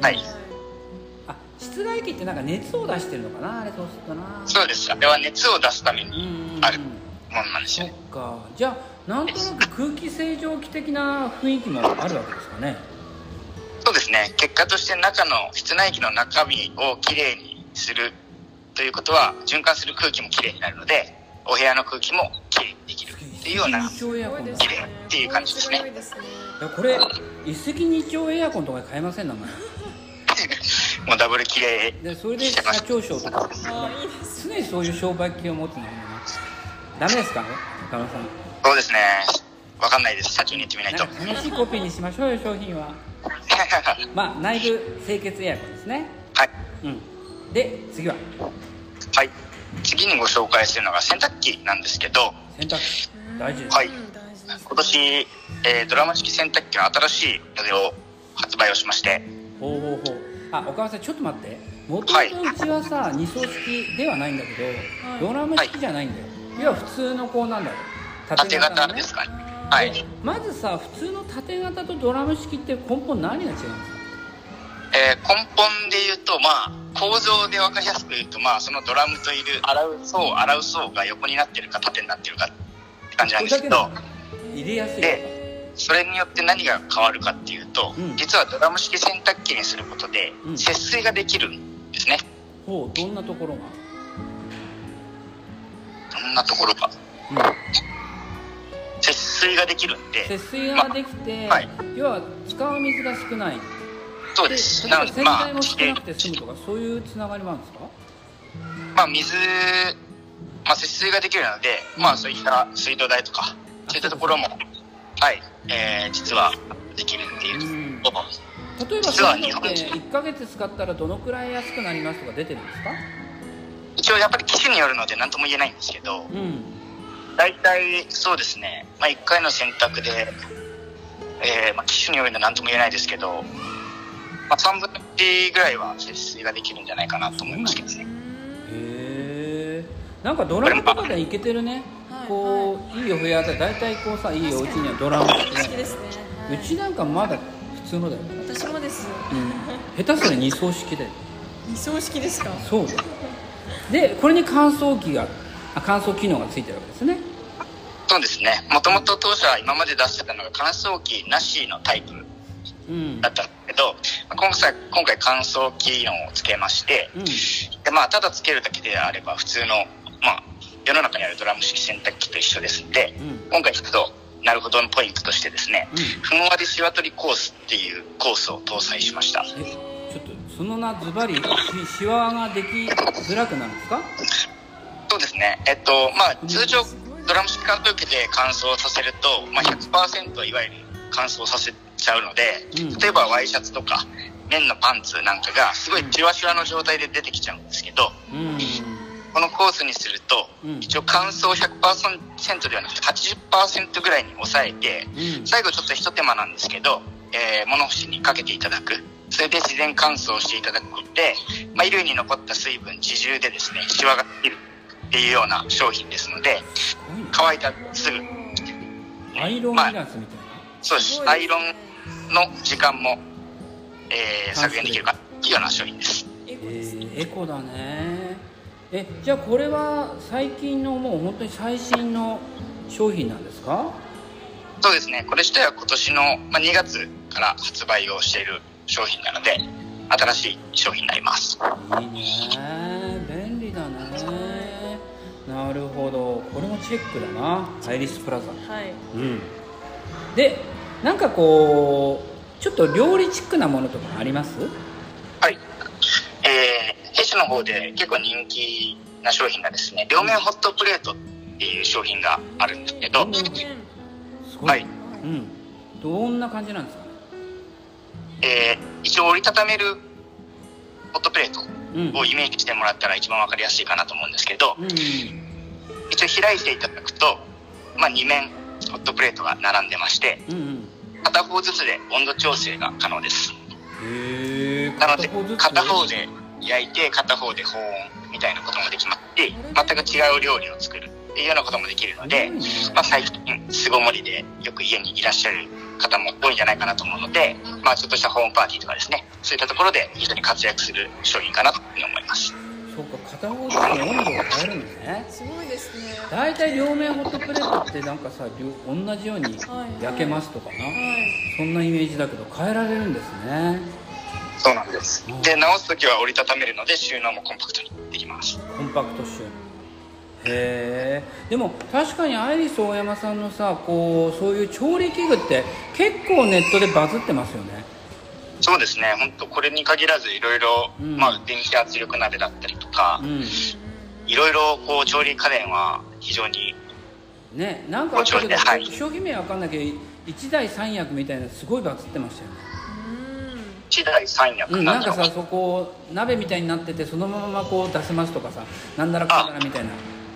室外機ってなんか熱を出してるのかな、あれ。そうするとな。 そうです。あれは熱を出すためにあるものなんですよ。 そっか。じゃあなんとなく空気清浄機的な雰囲気もあるわけですかね。 そうですね。結果として室内機の中身をきれいにするということは、循環する空気もきれいになるので、お部屋の空気もきれいにできるっていうような綺麗っていう感じですね。 これ一石二鳥エアコンとか買えません？名前もうダブル綺麗で、それで社長賞とか常にそういう商売系を持ってないのな。ダメですかね、岡野さん。 そうですね、分かんないです。社長に言ってみないと。 楽しいコピーにしましょうよ、商品は。まあ内部清潔エアコンですね。 はい、 で次は、 はい、次にご紹介するのが洗濯機なんですけど、 洗濯機大事です。 はい、今年、ドラム式洗濯機の新しいモデルを発売をしまして。 岡野さんちょっと待って、もともとうちはさ、2層式ではないんだけど、ドラム式じゃないんだよ。要は普通のこうなんだろう、 縦型ですかね。はい。 まずさ、普通の縦型とドラム式って根本何が違うんですか？ 根本で言うと、構造で分かりやすく言うと、そのドラムといる洗う層が横になってるか縦になってるかって感じなんですけど、 入れやすい。 でそれによって何が変わるかっていうと、実はドラム式洗濯機にすることで節水ができるんですね。 どんなところが？ 節水ができるんで、 節水ができて、要は使う水が少ない。 そうです。 なので洗剤も少なくて済むとか、そういうつながりもあるんですか？節水ができるので、そういった水道代とかそういったところも実はできるっていう。 例えばそういうのって1ヶ月使ったらどのくらい安くなりますとか出てるんですか？ 一応やっぱり機種によるので何とも言えないんですけど、大体そうですね、1回の洗濯で、機種によるので何とも言えないですけど、3分の1ぐらいは節水ができるんじゃないかなと思いますけどね。 なんかドラムとかでいけてるね。こういいお部屋で大体こうさ、いいお家にはドラム式ですね。 うちなんかまだ普通のだよ。 私もです。 下手すり2層式で。 2層式ですか？ そうだよ。でこれに乾燥機能がついてるわけですね。 そうですね。もともと当社今まで出してたのが乾燥機なしのタイプだったんだけど、今回乾燥機能をつけまして、でただつけるだけであれば普通の世の中にあるドラム式洗濯機と一緒ですので、今回ちょっとなるほどのポイントとしてですね、ふんわりしわ取りコースっていうコースを搭載しました。 ちょっとその名ズバリシワができづらくなるんですか？ そうですね。通常ドラム式乾燥機で乾燥させると、100% いわゆる乾燥させちゃうので、例えばワイシャツとか綿のパンツなんかがすごいシワシワの状態で出てきちゃうんですけど、このコースにすると、一応乾燥 100% ではなくて 80% ぐらいに抑えて、最後ちょっと一手間なんですけど、物干しにかけていただく。それで自然乾燥していただくので、衣類に残った水分自重でですね、シワができるっていうような商品ですので、乾いたらすぐアイロンいらずみたいな。 そうです。アイロンの時間も、削減できるかっていうような商品です。 エコだね。じゃあこれは最近のもう本当に最新の商品なんですか？ そうですね。これ自体は今年の2月から発売をしている商品なので、新しい商品になります。 いいね、便利だね。なるほど、これもチェックだな、アイリスプラザ。で、なんかこうちょっと料理チックなものとかあります？ はい。弊社の方で結構人気な商品がですね、両面ホットプレートっていう商品があるんですけど、 すごい。どんな感じなんですか？ 一応折りたためるホットプレートをイメージしてもらったら一番わかりやすいかなと思うんですけど、一応開いていただくと、2面ホットプレートが並んでまして、片方ずつで温度調整が可能です。なので片方で焼いて片方で保温みたいなこともできまして、全く違う料理を作るっていうようなこともできるので、最近巣ごもりでよく家にいらっしゃる方も多いんじゃないかなと思うので、ちょっとしたホームパーティーとかですね、そういったところで非常に活躍する商品かなというふうに思います。 そうか、片方ずつで温度が変えるんですね。 すごいですね。 だいたい両面ホットプレートってなんかさ、同じように焼けますとかな、そんなイメージだけど変えられるんですね。 そうなんです。で、直すときは折りたためるので収納もコンパクトにできます。 コンパクト収納。 へえ。でも確かにアイリスオーヤマさんのさ、こうそういう調理器具って結構ネットでバズってますよね。 そうですね、本当これに限らずいろいろ、電気圧力鍋だったりとか、いろいろこう調理家電は非常にね、なんか商品名わかんないけど一台三役みたいなすごいバズってましたよね。 一台三役、 なんかさ、そこ鍋みたいになっててそのままこう出せますとかさ、なんだらかんだらみたいな。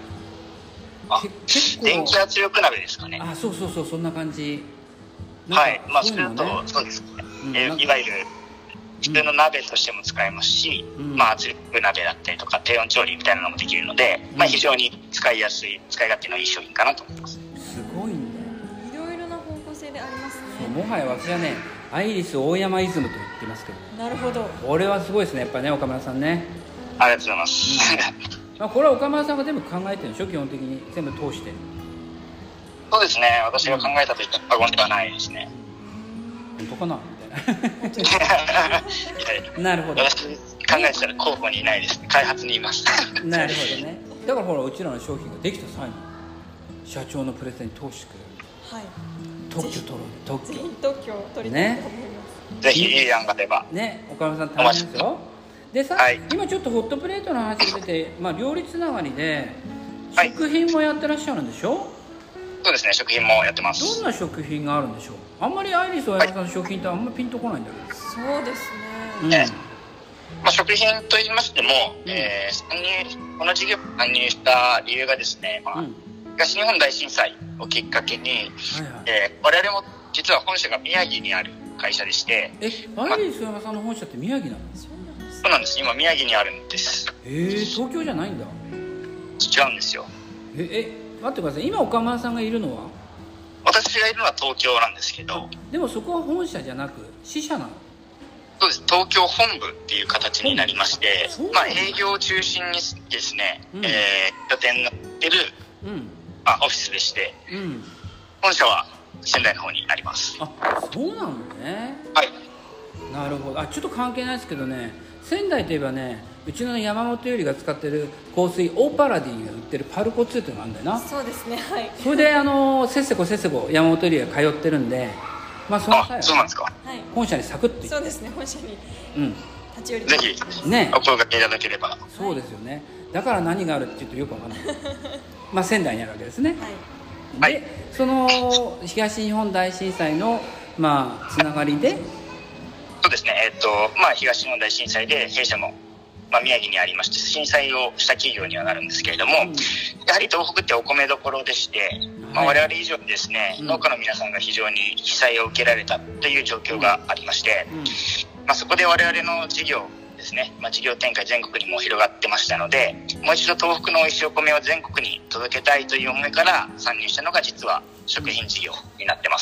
結構電気圧力鍋ですかね。 そうそんな感じ。 はい、それだとそうですね、いわゆる普通の鍋としても使えますし、圧力鍋だったりとか低温調理みたいなのもできるので、非常に使いやすい、使い勝手のいい商品かなと思います。 すごいね。 いろいろな方向性でありますね。 もはや私はね、アイリスオーヤマイズムと言ってますけど。 なるほど。 これはすごいですね、やっぱね、岡村さんね。 ありがとうございます。 これは岡村さんが全部考えてるんでしょ、基本的に全部通して。 そうですね、私が考えたと言ったら過言ではないですね。 本当かなみたいな。なるほど。 私考えてたら候補にいないですね、開発にいます。 なるほどね。だからほら、うちらの商品ができた際に社長のプレゼンに通してくれる。はい。特許取ろう。特許を取りたいと思います。 ぜひいい案が出ばね、岡村さん大変ですよ。でさ、今ちょっとホットプレートの話が出て、料理つながりで食品もやってらっしゃるんでしょ。 そうですね、食品もやってます。 どんな食品があるんでしょう。あんまりアイリスオーヤマさんの食品ってあんまりピンとこないんだけど。 そうですね。 食品といいましても、この事業に参入した理由がですね、東日本大震災をきっかけに、我々も実は本社が宮城にある会社でして、 アイリスオーヤマさんの本社って宮城なんですか。 そうなんです、今宮城にあるんです。 東京じゃないんだ。 違うんですよ。 待ってください、今岡村さんがいるのは。 私がいるのは東京なんですけど。 でもそこは本社じゃなく支社なの。 そうです、東京本部っていう形になりまして、営業を中心にですね、拠点になってる、オフィスでして、本社は仙台の方になります。 そうなのね。 はい。 なるほど。ちょっと関係ないですけどね、仙台といえばね、うちの山本由里が使ってる香水オーパラディが売ってるパルコ2っていうのがあるんだよな。 そうですね、はい。 それでせっせこ山本由里が通ってるんで、その際はそうなんですか。 本社にサクッと。 そうですね、本社に立ち寄りぜひね、お声掛けいただければ。 そうですよね。だから何があるって言うとよくわかんない。仙台にあるわけですね。で、その東日本大震災のつながりで。 そうですね、東日本大震災で弊社も宮城にありまして、震災をした企業にはなるんですけれども、やはり東北ってお米どころでして、我々以上にですね、農家の皆さんが非常に被災を受けられたという状況がありまして、そこで我々の事業ですね、事業展開全国にも広がってましたので、もう一度東北の美味しいお米を全国に届けたいという思いから参入したのが実は食品事業になってます。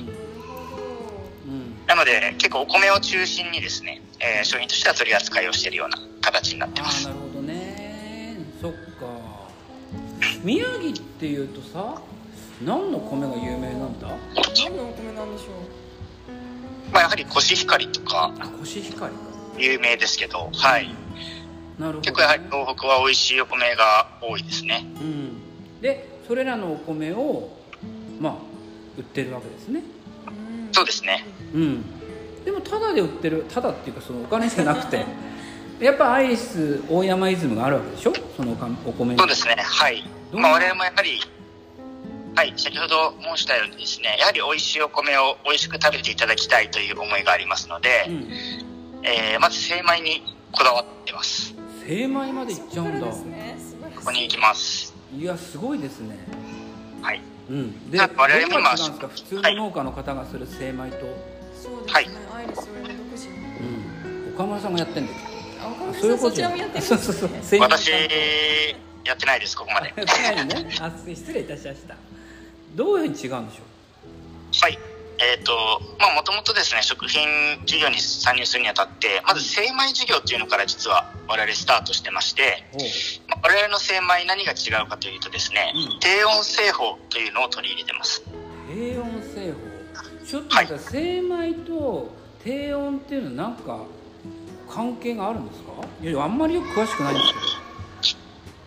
なので結構お米を中心にですね、商品としては取り扱いをしているような形になってます。 なるほどね。そっか。宮城っていうとさ、何の米が有名なんだ。 何のお米なんでしょう。やはりコシヒカリとかコシヒカリ有名ですけど、はい。 なるほど、ね。 結構やはり東北は美味しいお米が多いですね。 でそれらのお米を売ってるわけですね。 そうですね。 でもタダで売ってる、タダっていうかそのお金しかなくてやっぱアイリスオーヤマイズムがあるわけでしょ、そのお米に。 そうですね、はい。我々もやはり、先ほど申したようにですね、やはり美味しいお米を美味しく食べていただきたいという思いがありますので、まず精米にこだわってます。 精米までいっちゃうんだ。 ここに行きます。 いや、すごいですね。 はい。 で、我々も今普通の農家の方がする精米と。 そうですね、アイリスオーヤマ独自の。 岡村さんがやってんだけど。 岡村さんそちらもやってるんですね。 私やってないです、ここまで。 やってないね。失礼いたしました。どういうふうに違うんでしょう。 はい。もともとですね、食品事業に参入するにあたって、まず精米事業っていうのから実は我々スタートしてまして、我々の精米何が違うかというとですね、低温製法というのを取り入れてます。 低温製法。ちょっと待って、精米と低温っていうのはなんか関係があるんですか。いや、あんまりよく詳しくないんですけど。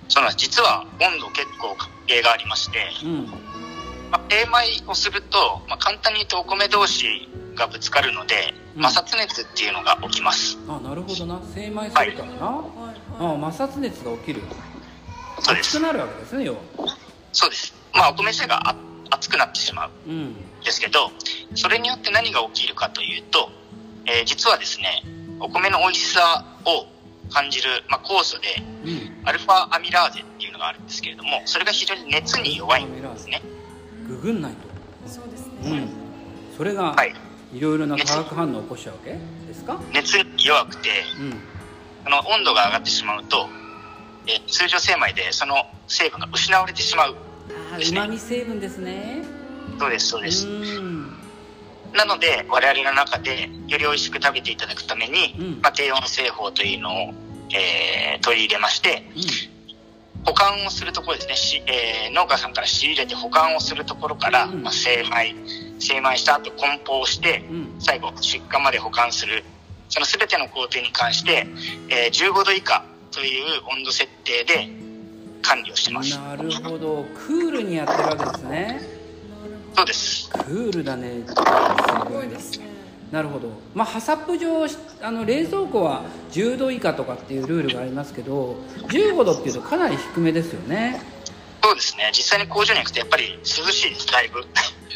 そうなんです。実は温度結構関係がありまして、精米をすると、簡単に言うとお米同士がぶつかるので、摩擦熱っていうのが起きます。 なるほどな。精米するからな、摩擦熱が起きる。 そうです。 熱くなるわけですね、要は。 そうです。お米自体が熱くなってしまうんですけど、それによって何が起きるかというと、実はですね、お米の美味しさを感じる、酵素で、アルファアミラーゼっていうのがあるんですけれども、それが非常に熱に弱いんですね。 ググんないと。 そうですね。 それが、いろいろな化学反応を起こしちゃうわけですか？ 熱に弱くて、温度が上がってしまうと、通常精米でその成分が失われてしまう。 うまみ成分ですね。 そうです、そうです。なので我々の中でより美味しく食べていただくために、低温製法というのを、取り入れまして、保管をするところですね、農家さんから仕入れて保管をするところから、精米した後梱包をして、最後出荷まで保管する、その全ての工程に関して、15度以下という温度設定で管理をしてます。 なるほど。クールにやってるわけですね。 そうです。 クールだね。すごいですね。なるほど。ハサップ上冷蔵庫は10度以下とかっていうルールがありますけど、15度っていうとかなり低めですよね。 そうですね。実際に工場に行くとやっぱり涼しいです、だいぶ。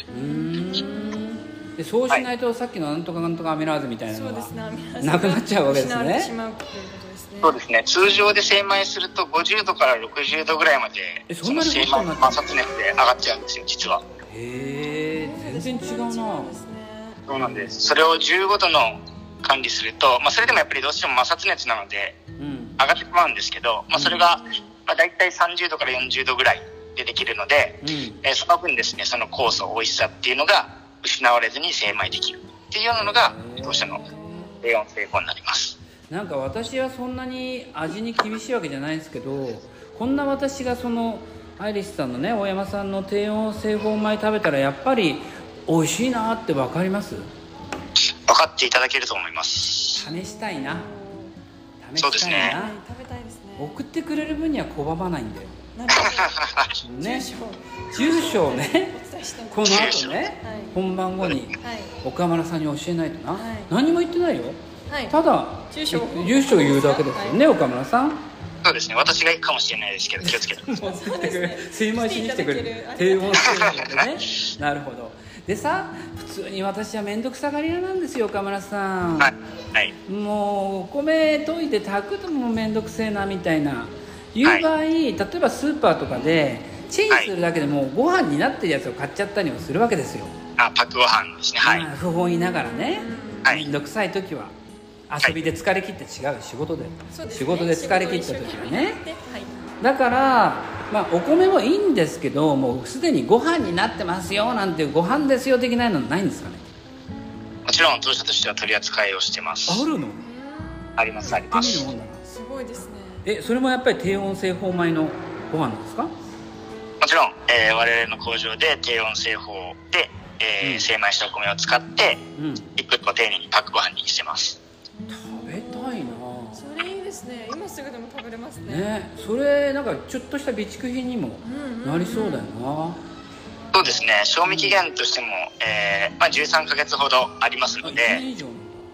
でそうしないと、さっきのなんとかなんとかアミラーゼみたいなのがなくなっちゃうわけですね。 そうですね。通常で精米すると50度から60度ぐらいまでその精米の摩擦熱で上がっちゃうんですよ、実は。 へえ、全然違うな。 そうなんです。それを15度の管理すると、それでもやっぱりどうしても摩擦熱なので上がってしまうんですけど、それがだいたい30度から40度ぐらいでできるので、その分ですね、その酵素、美味しさっていうのが失われずに精米できるっていうようなのが当社の低温製法になります。 なんか私はそんなに味に厳しいわけじゃないんですけど、こんな私がそのアイリスさんのね、大山さんの低温製法米食べたらやっぱり美味しいなって分かります？ 分かっていただけると思います。 試したいな。 そうですね。 食べたいですね。 送ってくれる分には拒まないんだよ。 なるほど。 ね、住所をね、この後ね、本番後に岡村さんに教えないとな。何も言ってないよ。ただ住所を言うだけですよね、岡村さん。 そうですね。私が行くかもしれないですけど、気をつけてください。 精米しに来てくれる。低温製法でね。なるほど。でさ、普通に私は面倒くさがり屋なんですよ、岡村さん。もうお米研いで炊くのも面倒くせえなみたいないう場合、例えばスーパーとかでチンするだけでもうご飯になってるやつを買っちゃったりもするわけですよ。 パックご飯ですね。 不本意ながらね、面倒くさい時は遊びで疲れ切って仕事で疲れ切った時はね、だからお米もいいんですけど、もうすでにご飯になってますよなんていうご飯ですよ的なのないんですかね？ もちろん当社としては取り扱いをしてます。 あるの？ あります、あります。 すごいですね。 それもやっぱり低温製法米のご飯なんですか？もちろん、我々の工場で低温製法で、精米したお米を使って、一個一個丁寧にパックご飯にしてます。 食べたいな。 それいいですね。今すぐでも食べれますね。 ね、それなんかちょっとした備蓄品にもなりそうだよな。 そうですね。賞味期限としても、13ヶ月ほどありますので、 1年以上。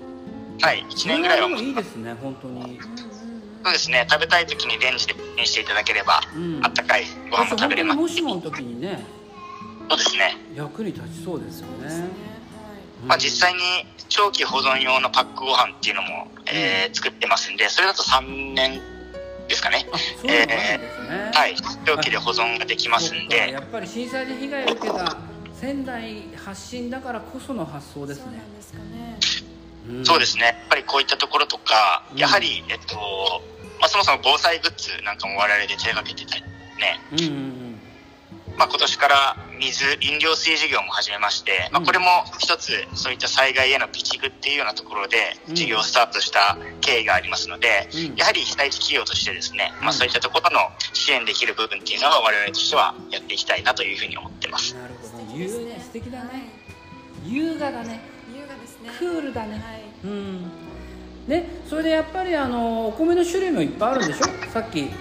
1年ぐらいはもういいですね、本当に。 そうですね。食べたい時にレンジでチンしていただければ、あったかいご飯も食べれます。 もしもの時にね、 そうですね。 役に立ちそうですよね。 実際に長期保存用のパックご飯っていうのも、作ってますんで、それだと3年ですかね。 そうなんですね。 長期で保存ができますんで。 やっぱり震災で被害を受けた仙台発信だからこその発想ですね。 そうですね。やっぱりこういったところとか、やはりそもそも防災グッズなんかも我々で手掛けてたりね。今年から飲料水事業も始めまして、これも一つそういった災害への備蓄っていうようなところで事業をスタートした経緯がありますので、やはり被災地企業としてですね、そういったところの支援できる部分っていうのは我々としてはやっていきたいなというふうに思ってます。 なるほど。素敵だね。優雅だね。クールだね。でそれでやっぱりお米の種類もいっぱいあるんでしょ。さっき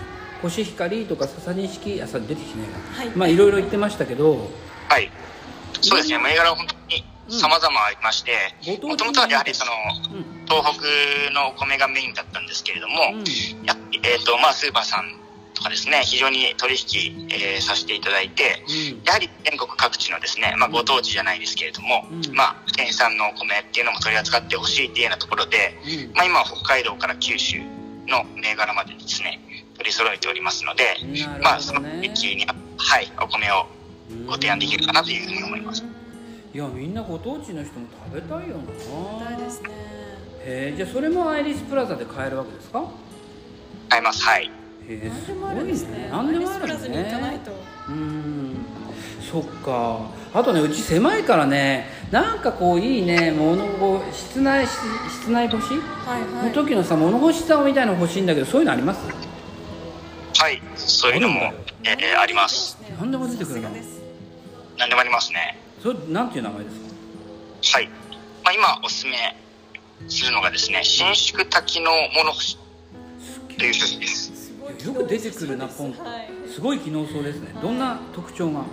コシヒカリとか笹錦出てきてないか、 はい、 まあいろいろ言ってましたけど、 はい、そうですね、銘柄は本当に様々ありまして、もともとはやはりその、東北のお米がメインだったんですけれども、まあスーパーさんとかですね、非常に取引、させていただいて、やはり全国各地のですね、まあご当地じゃないですけれども、まあ県産のお米っていうのも取り扱ってほしいっていうようなところで、まあ今は北海道から九州の銘柄までですね、取り揃えておりますので、まあその地域に、はい、お米をご提案できるかなというふうに思います。 いや、みんなご当地の人も食べたいよな。 食べたいですね。 へえ、じゃあそれもアイリスプラザで買えるわけですか？ 買えます。はい。 何でもあるんですね。 何でもあるね。 アイリスプラザに行かないと。 そっか。あとね、うち狭いからね、なんかこういいね、物を室内干し、の時のさ、物干し竿みたいなの欲しいんだけど、そういうのあります？ はい、そういうのも、あります。 何でも出てくるの？ 何でもありますね。 それなんていう名前ですか？はい、まあ、今おすすめするのがですね、伸縮多機能物干しという商品です。 よく出てくるな、ポンと。すごい機能そうですね。どんな特徴が？はい、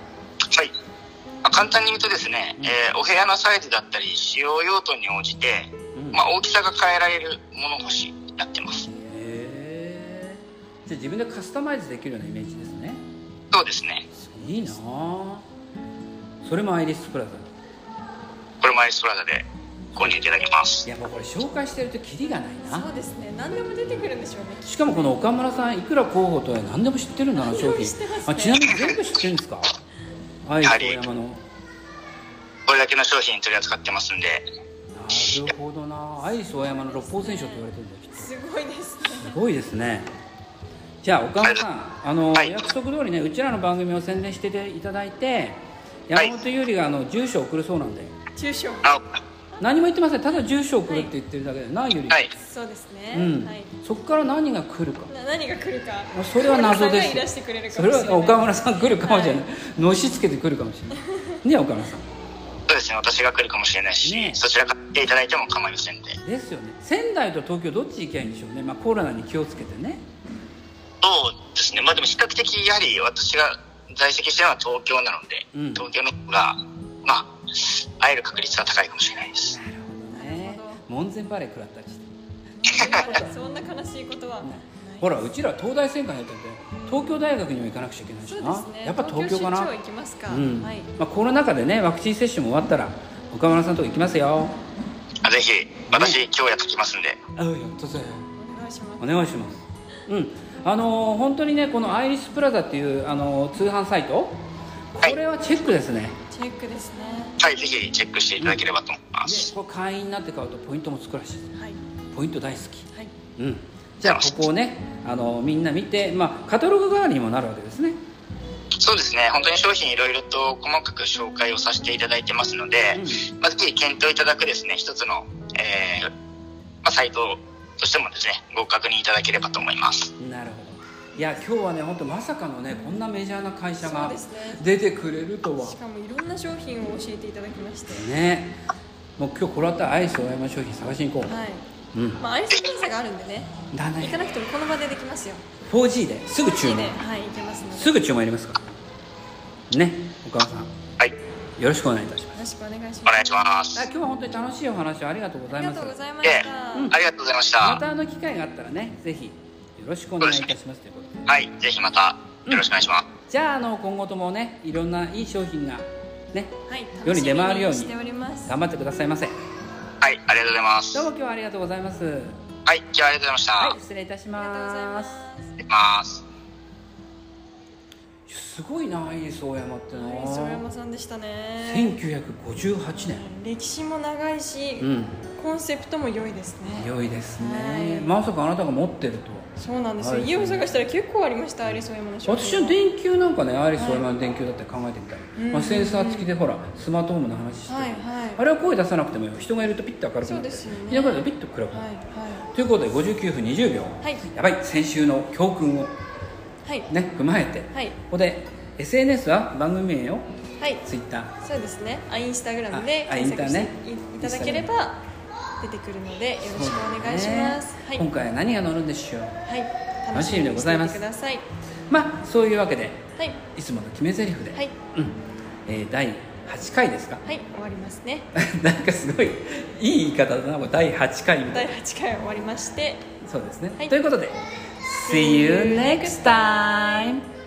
簡単に言うとですね、お部屋のサイズだったり使用用途に応じて、まあ、大きさが変えられる物干しになってます。 じゃあ自分でカスタマイズできるようなイメージですね。 そうですね。 いいな。それもアイリスプラザ。 これもアイリスプラザで購入いただけます。 いや、もうこれ紹介してるとキリがないな。 そうですね、何でも出てくるんでしょうね。 しかもこの岡村さん、いくら候補とは何でも知ってるんだな、商品。ちなみに全部知ってるんですか？アイリス大山のこれだけの商品取り扱ってますんで。 なるほどな。アイリス大山の六法全書と言われてるんだよ。 すごいですね。 すごいですね。じゃあ岡村さん、約束通りね、うちらの番組を宣伝していただいて、山本優里が住所を送るそうなんで。 住所。 何も言ってません。ただ住所を送るって言ってるだけでな、優里。 そうですね。 そこから何が来るか。 何が来るか。 それは謎ですよ。それは岡村さん来るかもしれない。のしつけて来るかもしれない。ね、岡村さん。 そうですね。私が来るかもしれないし、そちらから来ていただいても構いませんで。 ですよね。仙台と東京どっち行けばいいんでしょうね。まあコロナに気をつけてね。 そうですね。まあでも比較的やはり私が在籍してるのは東京なので、東京の方がまあ会える確率は高いかもしれないです。 なるほどね。門前払い食らったりして。 そんな悲しいことは。 ほら、うちら東大専科にやってて、東京大学にも行かなくちゃいけないしな。やっぱ東京かな。 東京出張行きますか。 まあコロナ禍でね、ワクチン接種も終わったら岡村さんとこ行きますよ。 ぜひ私今日やってきますんで。 やったぜ。 お願いします。 お願いします。本当にね、このアイリスプラザっていう通販サイト、これはチェックですね。 チェックですね。 はい、ぜひチェックしていただければと思います。 これ会員になって買うとポイントもつくらしい。ポイント大好き。 はい。 じゃあここをね、みんな見て、まあカタログ代わりにもなるわけですね。 そうですね。本当に商品いろいろと細かく紹介をさせていただいてますので、ぜひ検討いただくですね、一つの、サイトとしてもですね、ご確認いただければと思います。 なるほど。いや、今日はね、本当まさかのね、こんなメジャーな会社が出てくれるとは。 しかもいろんな商品を教えていただきましてね。もう今日これだったらアイス大山商品探しに行こう。 はい。まあアイス検査があるんでね。行かなくてもこの場でできますよ。 4G ですぐ注文。 はい、行けますので。 すぐ注文やりますから。ね、岡村さん。 はい。 よろしくお願いいたします。 よろしくお願いします。 お願いします。 今日は本当に楽しいお話をありがとうございます。 ありがとうございました。 ありがとうございました。 また機会があったらね、ぜひよろしくお願いいたしますということで。 はい、ぜひまたよろしくお願いします。 じゃあ今後ともね、いろんないい商品がね、 世に出回るように頑張ってくださいませ。 はい、ありがとうございます。 どうも今日はありがとうございます。 はい、今日はありがとうございました。 はい、失礼いたします。 失礼します。 すごいな、アイリス大山ってな。 アイリス大山さんでしたね。 1958年。 歴史も長いし、コンセプトも良いですね。 良いですね。まさかあなたが持ってるとは。 そうなんですよ。家を探したら結構ありました、アイリス大山の商品。 私の電球なんかね、アイリス大山の電球だって考えてみたら、センサー付きでほらスマートフォンの話して、あれは声出さなくてもよ、人がいるとピッと明るくなって、いなくなるとピッと暗くなる。ということで59分20秒、やばい、先週の教訓をね、踏まえて、ここで SNS は番組名をツイッター、 そうですね、インスタグラムで検索していただければ出てくるのでよろしくお願いします。 今回は何が載るんでしょう。 はい、 楽しみにしていてください。 まあそういうわけで、 はい、 いつもの決め台詞で、 はい、 第8回ですか。 はい、終わりますね。 なんかすごいいい言い方だな、第8回みたいな。 第8回終わりまして、 そうですね、 はい、 ということで See you next time!